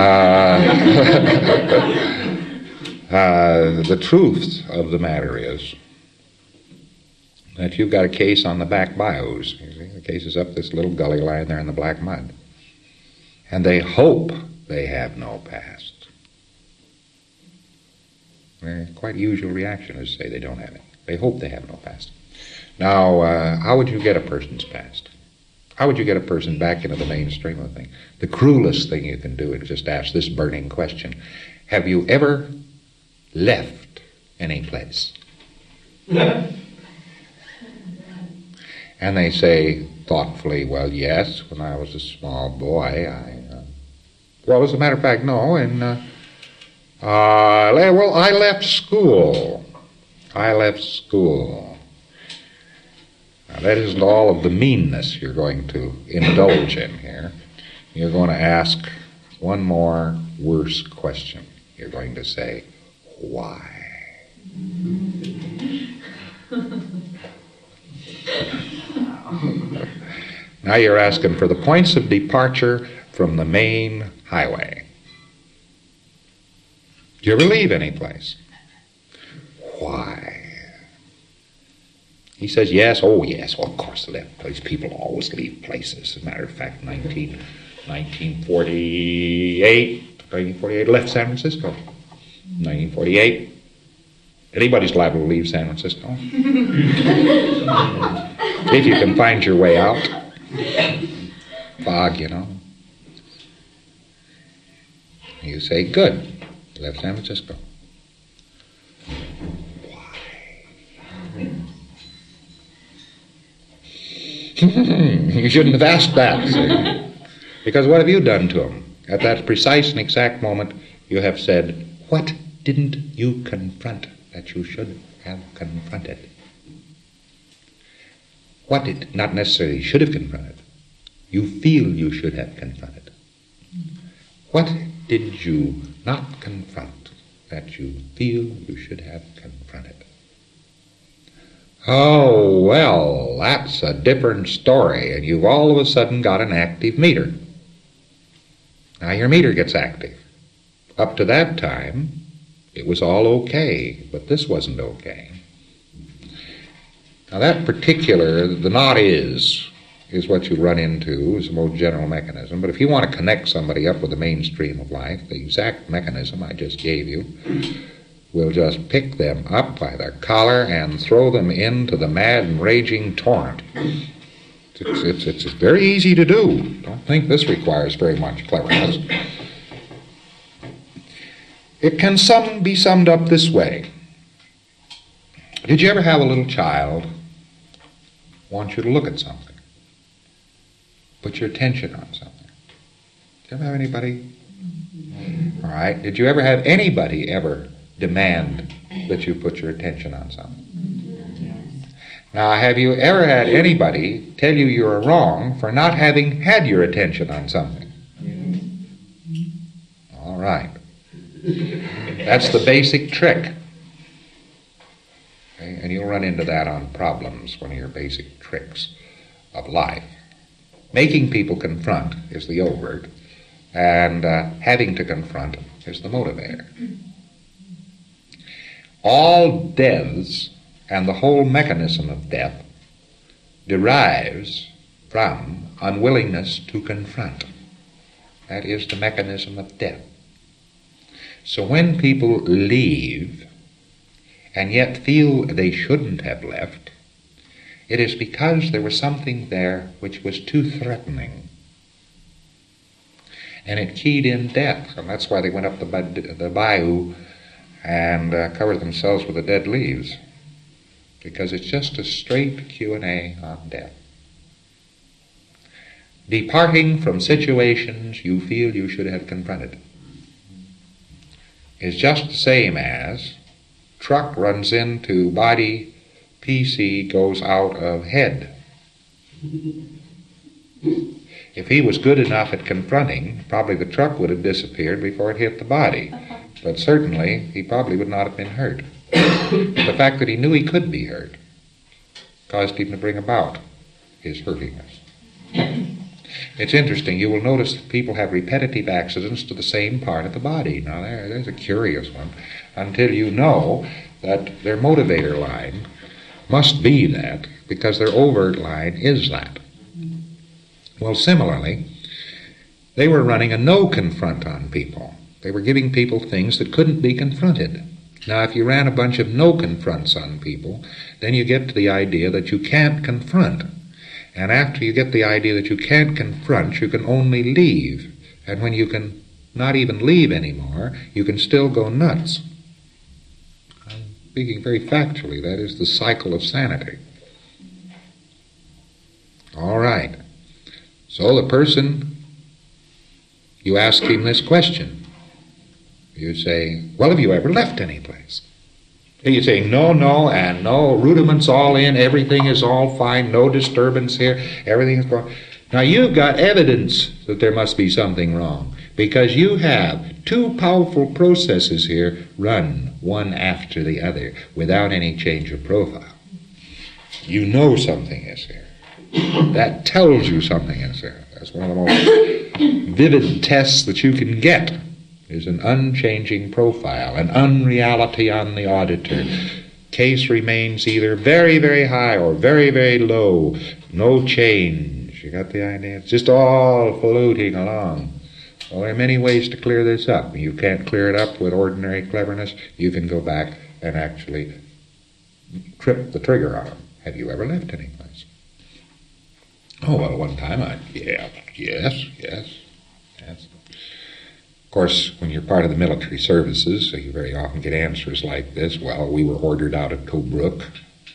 uh, the truth of the matter is that you've got a case on the back bayous. You see? The case is up this little gully lying there in the black mud. And they hope they have no past. A quite usual reaction is to say they don't have any. They hope they have no past. Now, uh, how would you get a person's past? How would you get a person back into the mainstream of the thing? The cruelest thing you can do is just ask this burning question. Have you ever left any place? And they say thoughtfully, well, yes, when I was a small boy, I... Uh, well, as a matter of fact, no, and... Uh, uh, well, I left school. I left school. Now, that isn't all of the meanness you're going to indulge in here. You're going to ask one more worse question. You're going to say, why? Now you're asking for the points of departure from the main highway. Do you ever leave any place? Why? He says, yes, oh yes, well, of course I left place. People always leave places. As a matter of fact, nineteen, nineteen forty-eight, nineteen forty-eight, left San Francisco. nineteen forty-eight. Anybody's liable to leave San Francisco. If you can find your way out. Fog, you know. You say, good. Left San Francisco. Why? You shouldn't have asked that. See? Because what have you done to him? At that precise and exact moment, you have said, what didn't you confront that you should have confronted? What did, not necessarily should have confronted, you feel you should have confronted. What did you not confront that you feel you should have confronted? Oh, well, that's a different story, and you've all of a sudden got an active meter. Now your meter gets active. Up to that time, it was all okay, but this wasn't okay. Now that particular, the not is, is what you run into as the most general mechanism. But if you want to connect somebody up with the mainstream of life, the exact mechanism I just gave you will just pick them up by their collar and throw them into the mad and raging torrent. It's, it's, it's very easy to do. Don't think this requires very much cleverness. It can sum, be summed up this way. Did you ever have a little child want you to look at something? Put your attention on something. Did you ever have anybody? All right. Did you ever have anybody ever demand that you put your attention on something? Now, have you ever had anybody tell you you were wrong for not having had your attention on something? All right. That's the basic trick. Okay? And you'll run into that on problems, one of your basic tricks of life. Making people confront is the overt, and uh, having to confront is the motivator. All deaths and the whole mechanism of death derives from unwillingness to confront. That is the mechanism of death. So when people leave and yet feel they shouldn't have left, it is because there was something there which was too threatening. And it keyed in death, and that's why they went up the, the bayou and uh, covered themselves with the dead leaves, because it's just a straight Q and A on death. Departing from situations you feel you should have confronted is just the same as truck runs into body, P C goes out of head. If he was good enough at confronting, probably the truck would have disappeared before it hit the body. But certainly, he probably would not have been hurt. The fact that he knew he could be hurt caused him to bring about his hurtingness. It's interesting, you will notice that people have repetitive accidents to the same part of the body. Now, there, there's a curious one. Until you know that their motivator line must be that, because their overt line is that. Well, similarly, they were running a no confront on people. They were giving people things that couldn't be confronted. Now, if you ran a bunch of no confronts on people, then you get to the idea that you can't confront. And after you get the idea that you can't confront, you can only leave. And when you can not even leave anymore, you can still go nuts. I'm speaking very factually. That is the cycle of sanity. All right. So the person, you ask him this question. You say, well, have you ever left any place? And you say, no, no, and no, rudiments all in, everything is all fine, no disturbance here, everything is fine. Now you've got evidence that there must be something wrong, because you have two powerful processes here run one after the other without any change of profile. You know something is here. That tells you something is there. That's one of the most vivid tests that you can get, is an unchanging profile, an unreality on the auditor. Case remains either very, very high or very, very low. No change. You got the idea? It's just all floating along. Well, there are many ways to clear this up. You can't clear it up with ordinary cleverness. You can go back and actually trip the trigger on them. Have you ever left any place? Oh, well, one time I, yeah, yes, yes, yes. Of course, when you're part of the military services, so you very often get answers like this, well, we were ordered out of Tobruk.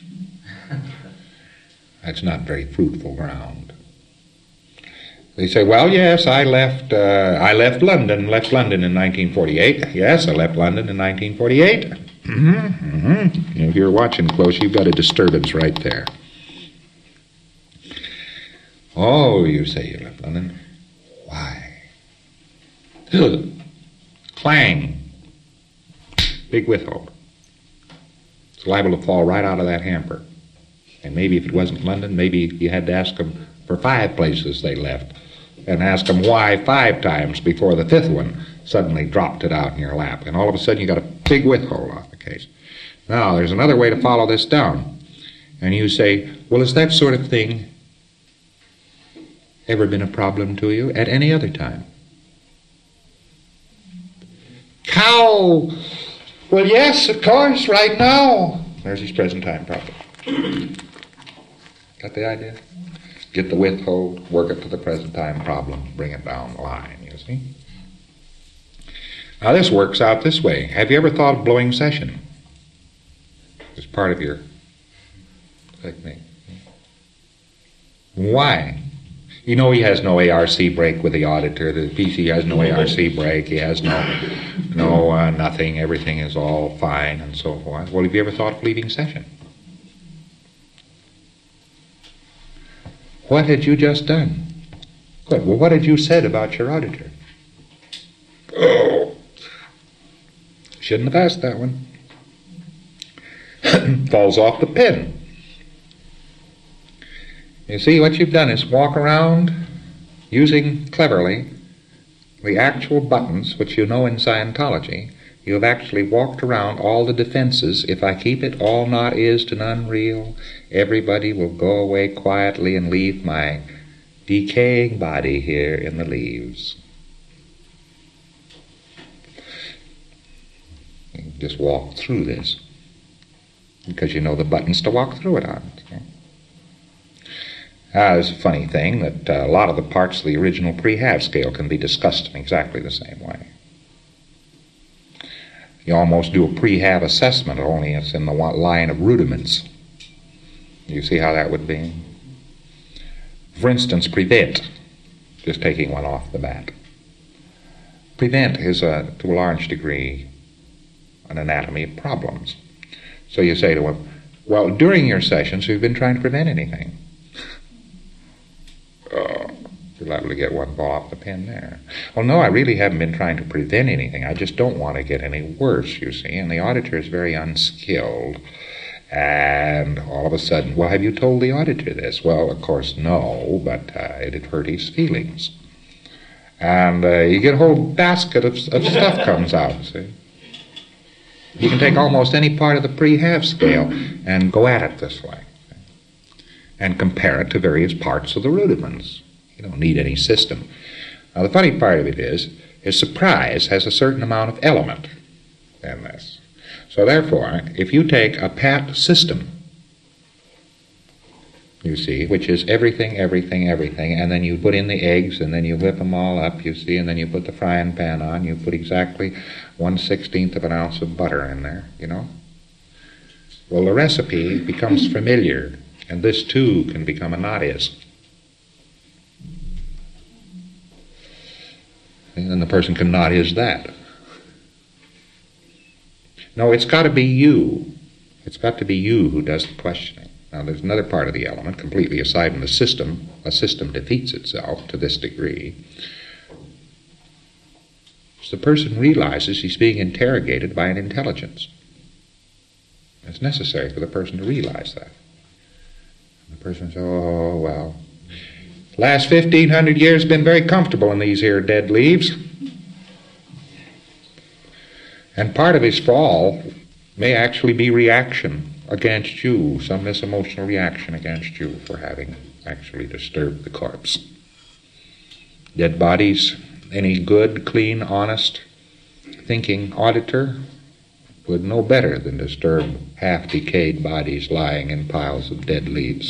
That's not very fruitful ground. They say, well, yes, I left, uh, I left London, left London in nineteen forty-eight. Yes, I left London in nineteen forty-eight. Mm-hmm, mm-hmm. If you're watching close, you've got a disturbance right there. Oh, you say you left London. Why? Ugh. Clang. Big withhold. It's liable to fall right out of that hamper. And maybe if it wasn't London, maybe you had to ask them for five places they left and ask them why five times before the fifth one suddenly dropped it out in your lap. And all of a sudden you got a big withhold off the case. Now, there's another way to follow this down. And you say, well, is that sort of thing ever been a problem to you at any other time? Cow! Well, yes, of course, right now. There's his present time problem. Got the idea? Get the withhold, work it to the present time problem, bring it down the line, you see? Now this works out this way. Have you ever thought of blowing session as part of your technique? Why? You know he has no A R C break with the auditor. The P C has no A R C break. He has no, no uh, nothing. Everything is all fine and so forth. Well, have you ever thought of leaving session? What had you just done? Good. Well, what had you said about your auditor? Oh, shouldn't have asked that one. Falls off the pin. You see, what you've done is walk around using cleverly the actual buttons, which you know in Scientology. You have actually walked around all the defenses. If I keep it all not is to none real, everybody will go away quietly and leave my decaying body here in the leaves. You just walk through this because you know the buttons to walk through it on. Uh, it's a funny thing that uh, a lot of the parts of the original prehab scale can be discussed in exactly the same way. You almost do a prehab assessment, only it's in the line of rudiments. You see how that would be? For instance, prevent, just taking one off the bat. Prevent is, a, to a large degree, an anatomy of problems. So you say to him, well, during your sessions, you've been trying to prevent anything. Oh, you're liable to get one ball off the pin there. Well, no, I really haven't been trying to prevent anything. I just don't want to get any worse, you see. And the auditor is very unskilled. And all of a sudden, well, have you told the auditor this? Well, of course, no, but uh, it had hurt his feelings. And uh, you get a whole basket of, of stuff comes out, see. You can take almost any part of the prehab scale and go at it this way. And compare it to various parts of the rudiments. You don't need any system. Now, the funny part of it is, is surprise has a certain amount of element in this. So therefore, if you take a pat system, you see, which is everything, everything, everything, and then you put in the eggs, and then you whip them all up, you see, and then you put the frying pan on, you put exactly one sixteenth of an ounce of butter in there, you know. Well, the recipe becomes familiar, and this too can become a not-is. And then the person can not-is that. No, it's got to be you. It's got to be you who does the questioning. Now, there's another part of the element, completely aside from the system. A system defeats itself to this degree. So the person realizes he's being interrogated by an intelligence. It's necessary for the person to realize that. And the person says, oh, well, last fifteen hundred years been very comfortable in these here dead leaves. And part of his fall may actually be reaction against you, some misemotional reaction against you for having actually disturbed the corpse. Dead bodies, any good, clean, honest, thinking auditor would know better than disturb half-decayed bodies lying in piles of dead leaves.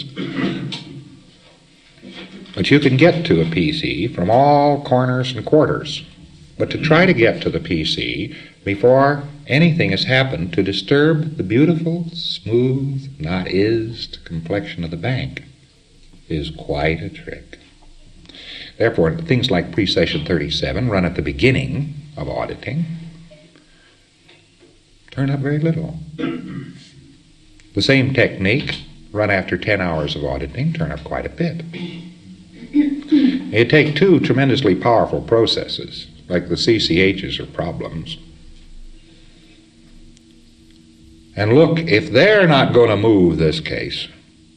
But you can get to a P C from all corners and quarters. But to try to get to the P C before anything has happened to disturb the beautiful, smooth, not-ised complexion of the bank is quite a trick. Therefore, things like Precession thirty-seven run at the beginning of auditing turn up very little. The same technique run after ten hours of auditing turn up quite a bit. You take two tremendously powerful processes, like the C C Hs or problems, and look, if they're not going to move this case,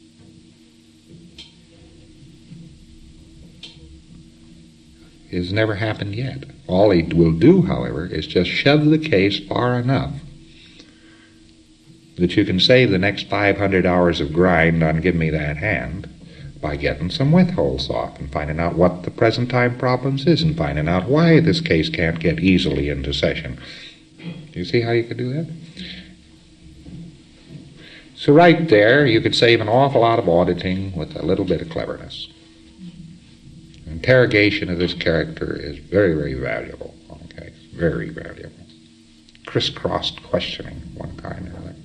it's never happened yet. All he will do, however, is just shove the case far enough that you can save the next five hundred hours of grind on Give Me That Hand by getting some withholds off and finding out what the present time problems is and finding out why this case can't get easily into session. Do you see how you could do that? So right there, you could save an awful lot of auditing with a little bit of cleverness. Interrogation of this character is very, very valuable. Okay, very valuable. Crisscrossed questioning, one kind or another.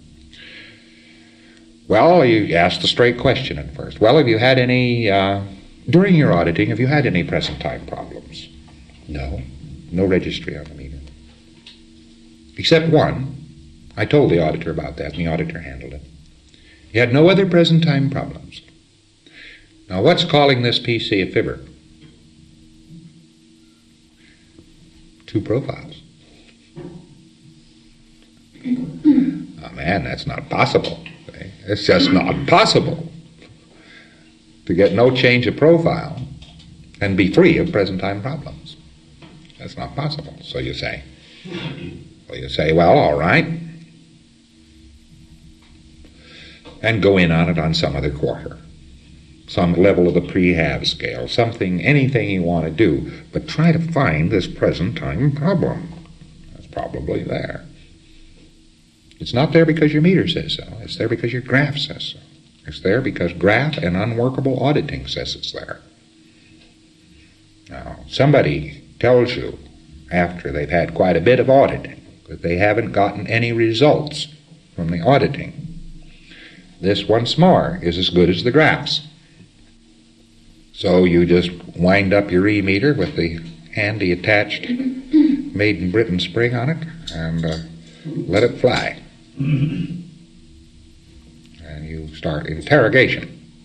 Well, you ask the straight question at first. Well, have you had any, uh, during your auditing, have you had any present time problems? No. No registry on the meter. Except one. I told the auditor about that, and the auditor handled it. He had no other present time problems. Now, what's calling this P C a fibber? Two profiles. Oh, man, that's not possible. It's just not possible to get no change of profile and be free of present time problems. That's not possible. So you say, well, you say, well, all right, and go in on it on some other quarter, some level of the pre-have scale, something, anything you want to do, but try to find this present time problem. That's probably there. It's not there because your meter says so. It's there because your graph says so. It's there because graph and unworkable auditing says it's there. Now, somebody tells you after they've had quite a bit of auditing that they haven't gotten any results from the auditing. This, once more, is as good as the graphs. So you just wind up your E-meter with the handy attached Made in Britain spring on it and uh, let it fly. And you start interrogation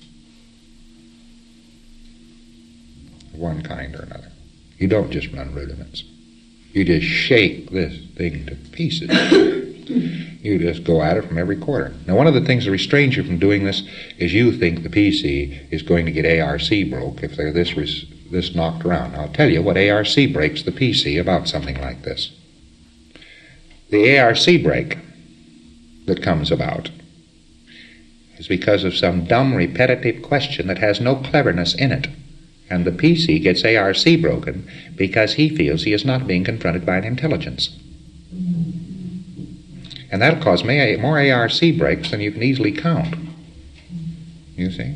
of one kind or another. You don't just run rudiments. You just shake this thing to pieces. You just go at it from every quarter. Now, one of the things that restrains you from doing this is you think the P C is going to get A R C broke if they're this, res- this knocked around. Now, I'll tell you what A R C breaks the P C about something like this. The A R C break that comes about is because of some dumb, repetitive question that has no cleverness in it. And the P C gets A R C broken because he feels he is not being confronted by an intelligence. And that'll cause more A R C breaks than you can easily count. You see?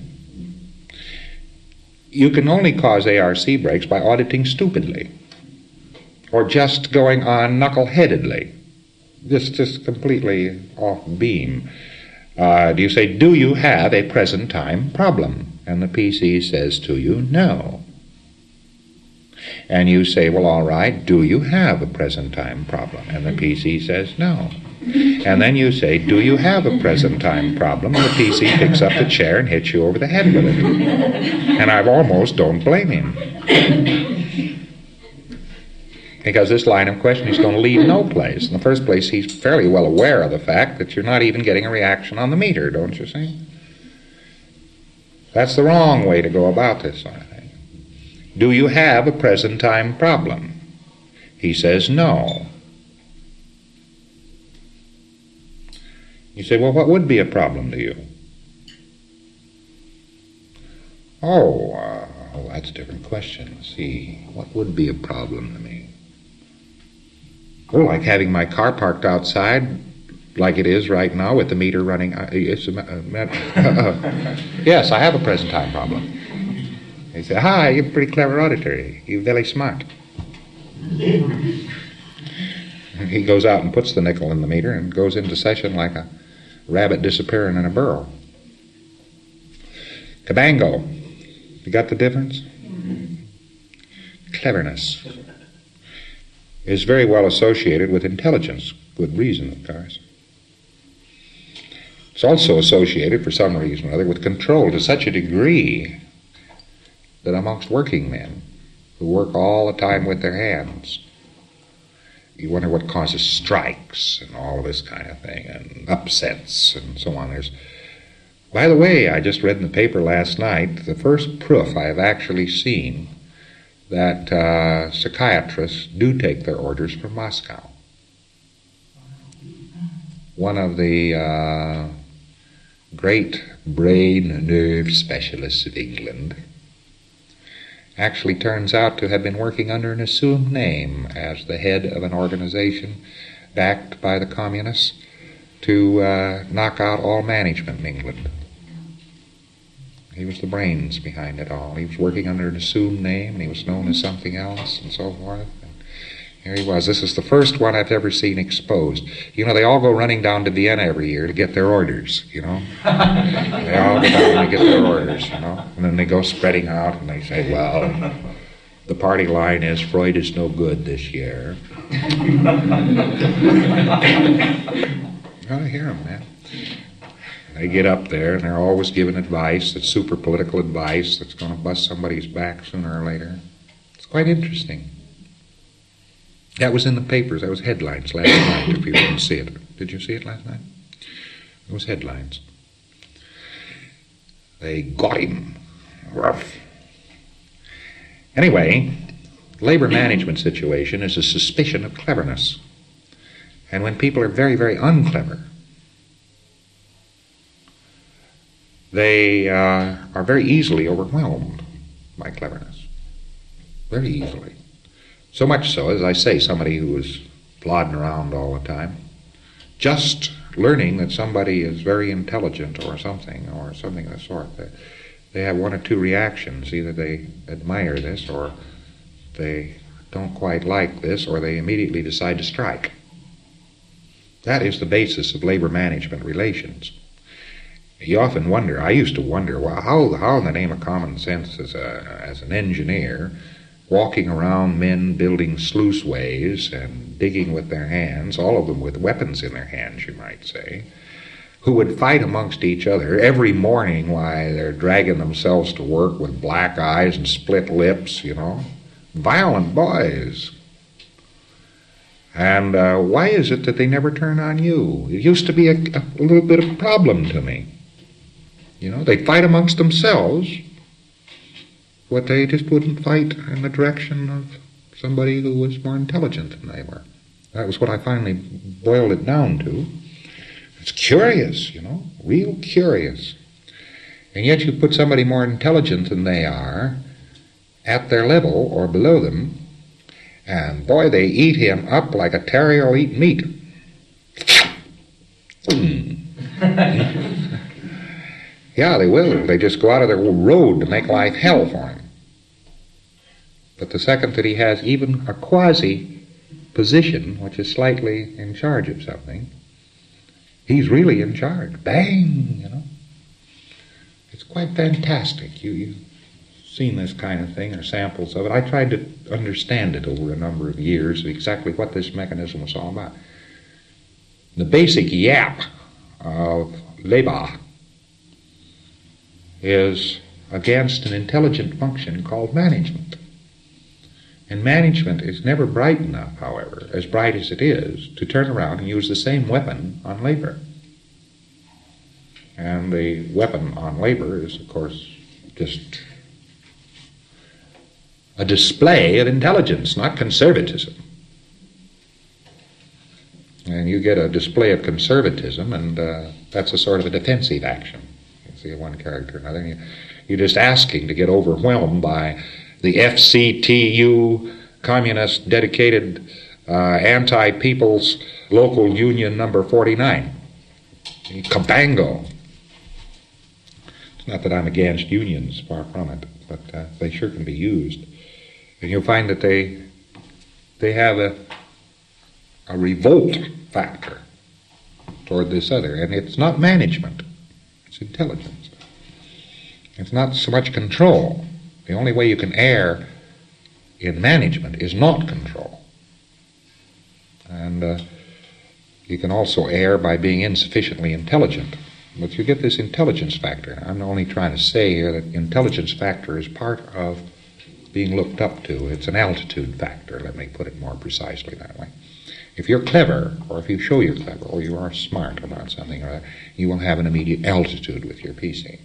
You can only cause A R C breaks by auditing stupidly, or just going on knuckle-headedly, just, just completely off beam. Uh, do you say, do you have a present time problem? And the P C says to you, no. And you say, well, all right, do you have a present time problem? And the P C says, no. And then you say, do you have a present time problem? And the P C picks up the chair and hits you over the head with it. And I almost don't blame him. Because this line of question is going to lead no place. In the first place, he's fairly well aware of the fact that you're not even getting a reaction on the meter, don't you see? That's the wrong way to go about this sort of thing. Do you have a present time problem? He says no. You say, well, what would be a problem to you? Oh, uh, oh that's a different question. See, what would be a problem to me? Oh, like having my car parked outside like it is right now with the meter running. Uh, it's a, uh, uh, yes, I have a present time problem. He said, hi, you're a pretty clever auditor. You're very smart. And he goes out and puts the nickel in the meter and goes into session like a rabbit disappearing in a burrow. Cabango. You got the difference? Cleverness is very well associated with intelligence. Good reason, of course. It's also associated, for some reason or other, with control to such a degree that amongst working men who work all the time with their hands, you wonder what causes strikes and all this kind of thing, and upsets and so on. There's, by the way, I just read in the paper last night the first proof I have actually seen that uh, psychiatrists do take their orders from Moscow. One of the uh, great brain and nerve specialists of England actually turns out to have been working under an assumed name as the head of an organization backed by the communists to uh, knock out all management in England. He was the brains behind it all. He was working under an assumed name, and he was known as something else, and so forth. And here he was. This is the first one I've ever seen exposed. You know, they all go running down to Vienna every year to get their orders, you know. They all go down to get their orders, you know. And then they go spreading out, and they say, well, the party line is Freud is no good this year. I hear them, man. They get up there, and they're always giving advice that's super political advice that's going to bust somebody's back sooner or later. It's quite interesting. That was in the papers. That was headlines last night, if you didn't see it. Did you see it last night? It was headlines. They got him. Rough. Anyway, the labor management situation is a suspicion of cleverness. And when people are very, very unclever, they uh, are very easily overwhelmed by cleverness. Very easily. So much so, as I say, somebody who is plodding around all the time, just learning that somebody is very intelligent or something, or something of the sort, they, they have one or two reactions. Either they admire this, or they don't quite like this, or they immediately decide to strike. That is the basis of labor management relations. You often wonder, I used to wonder, well, how, how in the name of common sense as, a, as an engineer, walking around men building sluiceways and digging with their hands, all of them with weapons in their hands, you might say, who would fight amongst each other every morning while they're dragging themselves to work with black eyes and split lips, you know. Violent boys. And uh, why is it that they never turn on you? It used to be a, a little bit of a problem to me. You know, they fight amongst themselves, but they just wouldn't fight in the direction of somebody who was more intelligent than they were. That was what I finally boiled it down to. It's curious, you know, real curious. And yet you put somebody more intelligent than they are at their level or below them, and boy, they eat him up like a terrier will eat meat. Yeah, they will. They just go out of their road to make life hell for him. But the second that he has even a quasi-position, which is slightly in charge of something, he's really in charge. Bang, you know. It's quite fantastic. You, you've seen this kind of thing, or samples of it. I tried to understand it over a number of years, exactly what this mechanism was all about. The basic yap of Leba is against an intelligent function called management. And management is never bright enough, however, as bright as it is, to turn around and use the same weapon on labor. And the weapon on labor is, of course, just a display of intelligence, not conservatism. And you get a display of conservatism, and uh, that's a sort of a defensive action. You see, one character or another. You, you're just asking to get overwhelmed by the F C T U, Communist Dedicated uh, Anti-People's Local Union Number forty-nine. Cabango. It's not that I'm against unions, far from it, but uh, they sure can be used. And you'll find that they they have a a revolt factor toward this other, and it's not management, it's intelligence. It's not so much control. The only way you can err in management is not control. And uh, you can also err by being insufficiently intelligent. But you get this intelligence factor. I'm only trying to say here that the intelligence factor is part of being looked up to. It's an altitude factor, let me put it more precisely that way. If you're clever, or if you show you're clever, or you are smart about something or other, you will have an immediate altitude with your P C.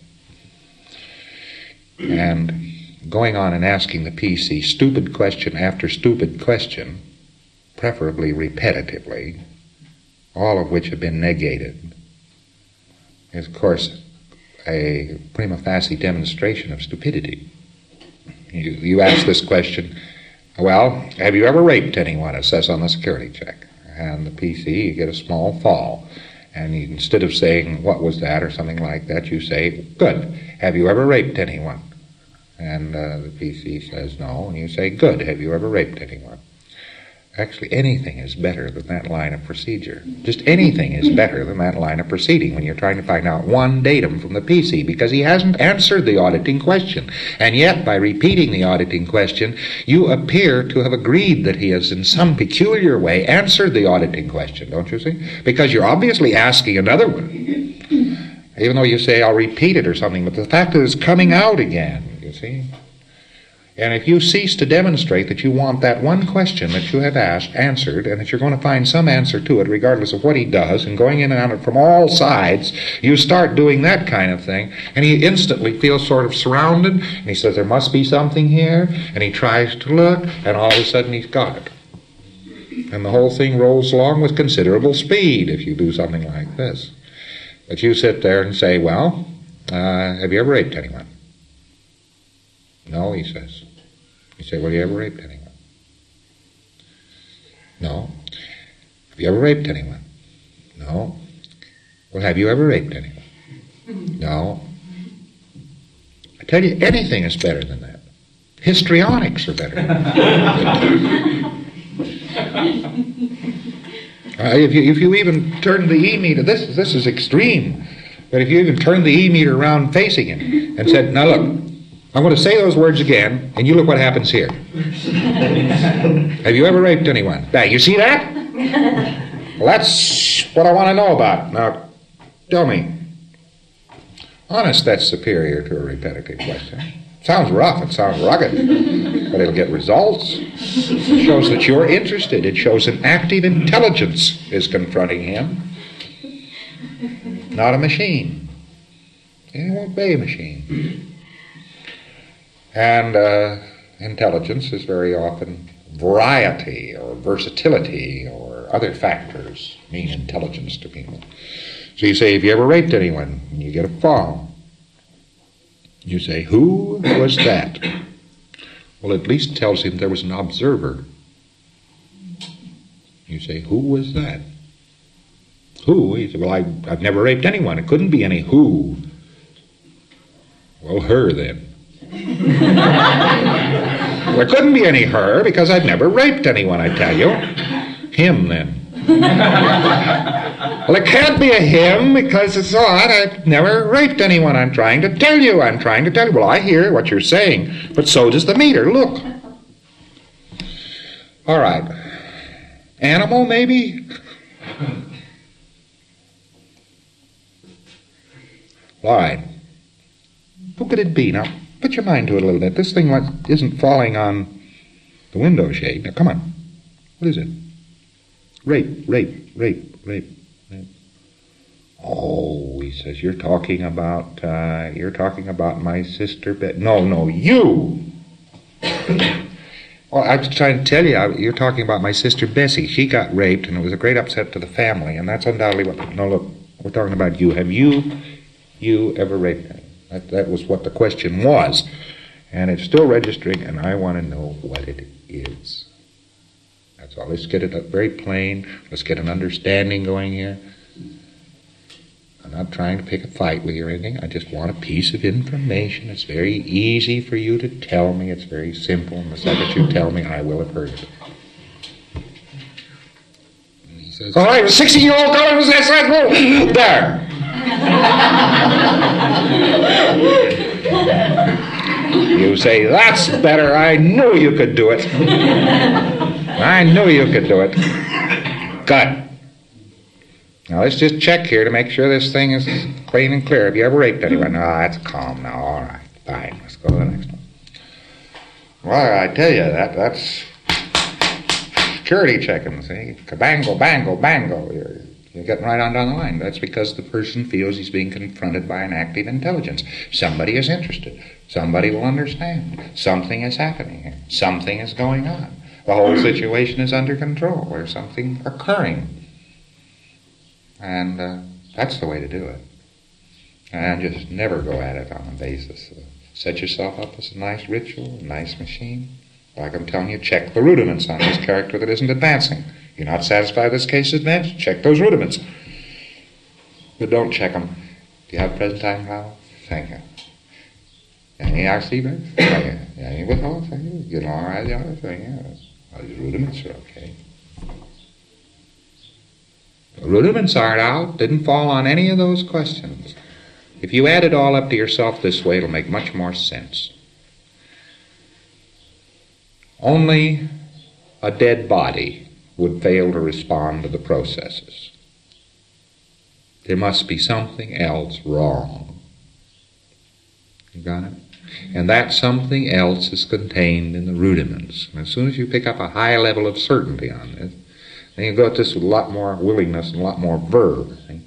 And going on and asking the P C stupid question after stupid question, preferably repetitively, all of which have been negated, is, of course, a prima facie demonstration of stupidity. You, you ask this question, well, have you ever raped anyone, it says on the security check? And the P C, you get a small fall. And you, instead of saying, what was that, or something like that, you say, good, have you ever raped anyone? And uh, the P C says no, and you say, good, have you ever raped anyone? Actually, anything is better than that line of procedure. Just anything is better than that line of proceeding when you're trying to find out one datum from the P C, because he hasn't answered the auditing question. And yet, by repeating the auditing question, you appear to have agreed that he has in some peculiar way answered the auditing question, don't you see? Because you're obviously asking another one. Even though you say, I'll repeat it or something, but the fact is it's coming out again, you see? And if you cease to demonstrate that you want that one question that you have asked answered, and that you're going to find some answer to it regardless of what he does, and going in and on it from all sides, you start doing that kind of thing, and he instantly feels sort of surrounded, and he says, there must be something here, and he tries to look, and all of a sudden he's got it. And the whole thing rolls along with considerable speed if you do something like this. But you sit there and say, well, uh, have you ever raped anyone? No, he says. You say, well, have you ever raped anyone? No. Have you ever raped anyone? No. Well, have you ever raped anyone? No. I tell you, anything is better than that. Histrionics are better. uh, if you if you even turn the E-meter, this this is extreme, but if you even turn the E-meter around facing him and said, now look, I'm going to say those words again, and you look what happens here. Have you ever raped anyone? Now, you see that? Well, that's what I want to know about. Now, tell me. Honest, that's superior to a repetitive question. Sounds rough, it sounds rugged, but it'll get results. It shows that you're interested. It shows an active intelligence is confronting him, not a machine. It won't be a machine. And uh, intelligence is very often variety or versatility or other factors mean intelligence to people. So you say, have you ever raped anyone? And you get a fall. You say, who was that? Well, at least tells him there was an observer. You say, who was that? Who? He said, well, I, I've never raped anyone. It couldn't be any who. Well, her then. There couldn't be any her because I've never raped anyone, I tell you. Him then. Well, it can't be a him because it's odd. I've never raped anyone. I'm trying to tell you. I'm trying to tell you. Well, I hear what you're saying, but so does the meter. Look. All right. Animal, maybe? All right. Who could it be? Now, put your mind to it a little bit. This thing isn't falling on the window shade. Now, come on. What is it? Rape, rape, rape, rape, rape. Oh, he says, you're talking about, uh, you're talking about my sister Bet. No, no, you! Well, I was trying to tell you, you're talking about my sister Bessie. She got raped, and it was a great upset to the family, and that's undoubtedly what... No, look, we're talking about you. Have you, you ever raped her? That, that was what the question was. And it's still registering, and I want to know what it is. That's all. Let's get it up very plain. Let's get an understanding going here. I'm not trying to pick a fight with you or anything. I just want a piece of information. It's very easy for you to tell me. It's very simple. And the second you tell me, I will have heard it. And he says, all right, a sixteen-year-old girl was that size. There. You say, that's better. I knew you could do it. I knew you could do it. Good. Now let's just check here to make sure this thing is clean and clear. Have you ever raped anyone? No, that's calm now. All right, fine. Let's go to the next one. Well, I tell you, that that's security checking, see? Kabango, bango, bango. You're, you're getting right on down the line. That's because the person feels he's being confronted by an active intelligence. Somebody is interested. Somebody will understand. Something is happening here. Something is going on. The whole situation is under control. There's something occurring. And uh, that's the way to do it. And just never go at it on a basis. Uh, set yourself up as a nice ritual, a nice machine. Like I'm telling you, check the rudiments on this character that isn't advancing. You're not satisfied this case is advanced? Check those rudiments. But don't check them. Do you have present time power? Thank you. Any R C breaks? Thank you. Any withdrawals? Thank you. Get along all right, the other thing, yeah. Well, these rudiments are okay. The rudiments aren't out, didn't fall on any of those questions. If you add it all up to yourself this way, it'll make much more sense. Only a dead body would fail to respond to the processes. There must be something else wrong. You got it? And that something else is contained in the rudiments. And as soon as you pick up a high level of certainty on this, then you go at this with a lot more willingness and a lot more verve. See?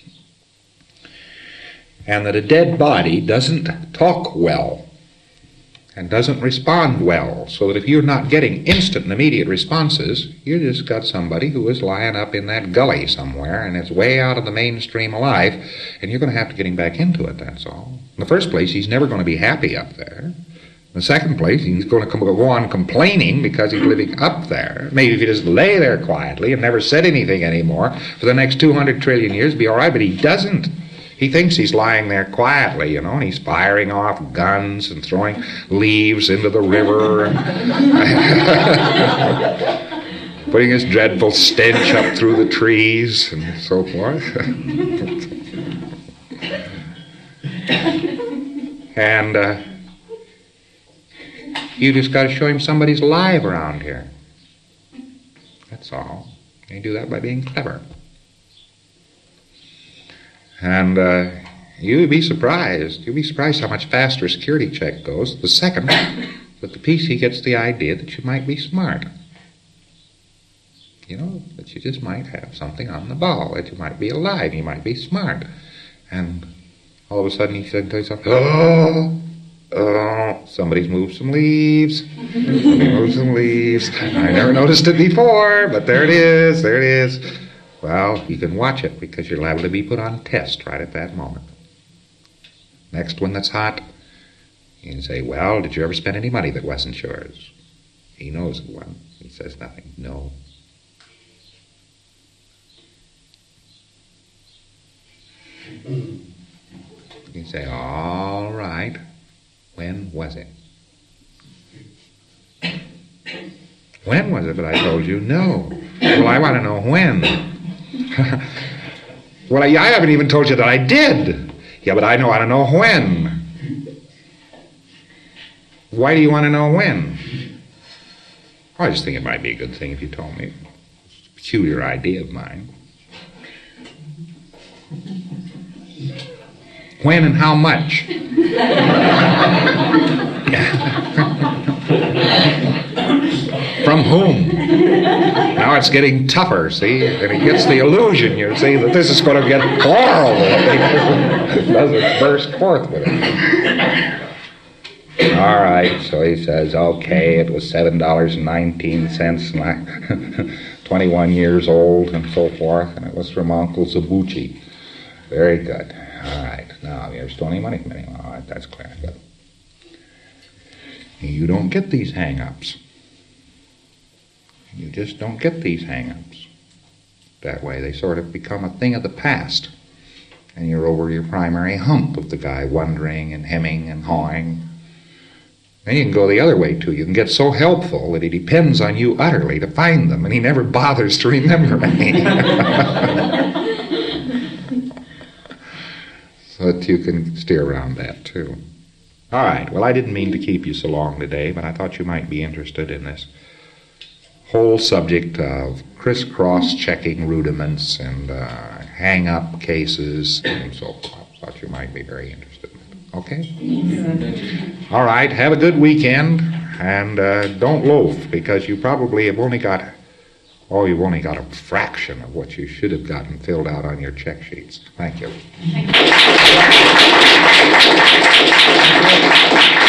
And that a dead body doesn't talk well and doesn't respond well, so that if you're not getting instant and immediate responses, you just got somebody who is lying up in that gully somewhere and is way out of the mainstream of life, and you're going to have to get him back into it, that's all. In the first place, he's never going to be happy up there. In the second place, he's going to go on complaining because he's living up there. Maybe if he just lay there quietly and never said anything anymore for the next two hundred trillion years, it'd be all right, but he doesn't. He thinks he's lying there quietly, you know, and he's firing off guns and throwing leaves into the river and putting his dreadful stench up through the trees and so forth. And uh, you just got to show him somebody's alive around here. That's all. And you do that by being clever. And uh, you'd be surprised. You'd be surprised how much faster a security check goes the second that the P C gets the idea that you might be smart. You know, that you just might have something on the ball, that you might be alive, you might be smart. And all of a sudden he said to himself, oh, oh, somebody's moved some leaves. Somebody moved some leaves. I never noticed it before, but there it is, there it is. Well, you can watch it because you're liable to be put on test right at that moment. Next one that's hot, you can say, well, did you ever spend any money that wasn't yours? He knows it wasn't. He says nothing. No. You say, all right, when was it? When was it that I told you no? Well, I want to know when. Well, I, I haven't even told you that I did. Yeah, but I know, I want to know when. Why do you want to know when? I just think it might be a good thing if you told me. It's a peculiar idea of mine. When and how much? From whom? Now it's getting tougher, see? And it gets the illusion, you see, that this is going to get horrible. It doesn't burst forth with it. All right, so he says, okay, it was seven dollars and nineteen cents, and I'm twenty-one years old, and so forth, and it was from Uncle Zabuchi. Very good. All right, now here's twenty money from anyone. All right, that's clear. Good. You don't get these hang-ups. You just don't get these hang-ups. That way they sort of become a thing of the past. And you're over your primary hump of the guy wondering and hemming and hawing. Then you can go the other way, too. You can get so helpful that he depends on you utterly to find them, and he never bothers to remember any. So that you can steer around that, too. All right. Well, I didn't mean to keep you so long today, but I thought you might be interested in this whole subject of crisscross checking rudiments and uh, hang-up cases and so forth. I thought you might be very interested. Okay? All right, have a good weekend, and uh, don't loaf, because you probably have only got, oh, you've only got a fraction of what you should have gotten filled out on your check sheets. Thank you. Thank you.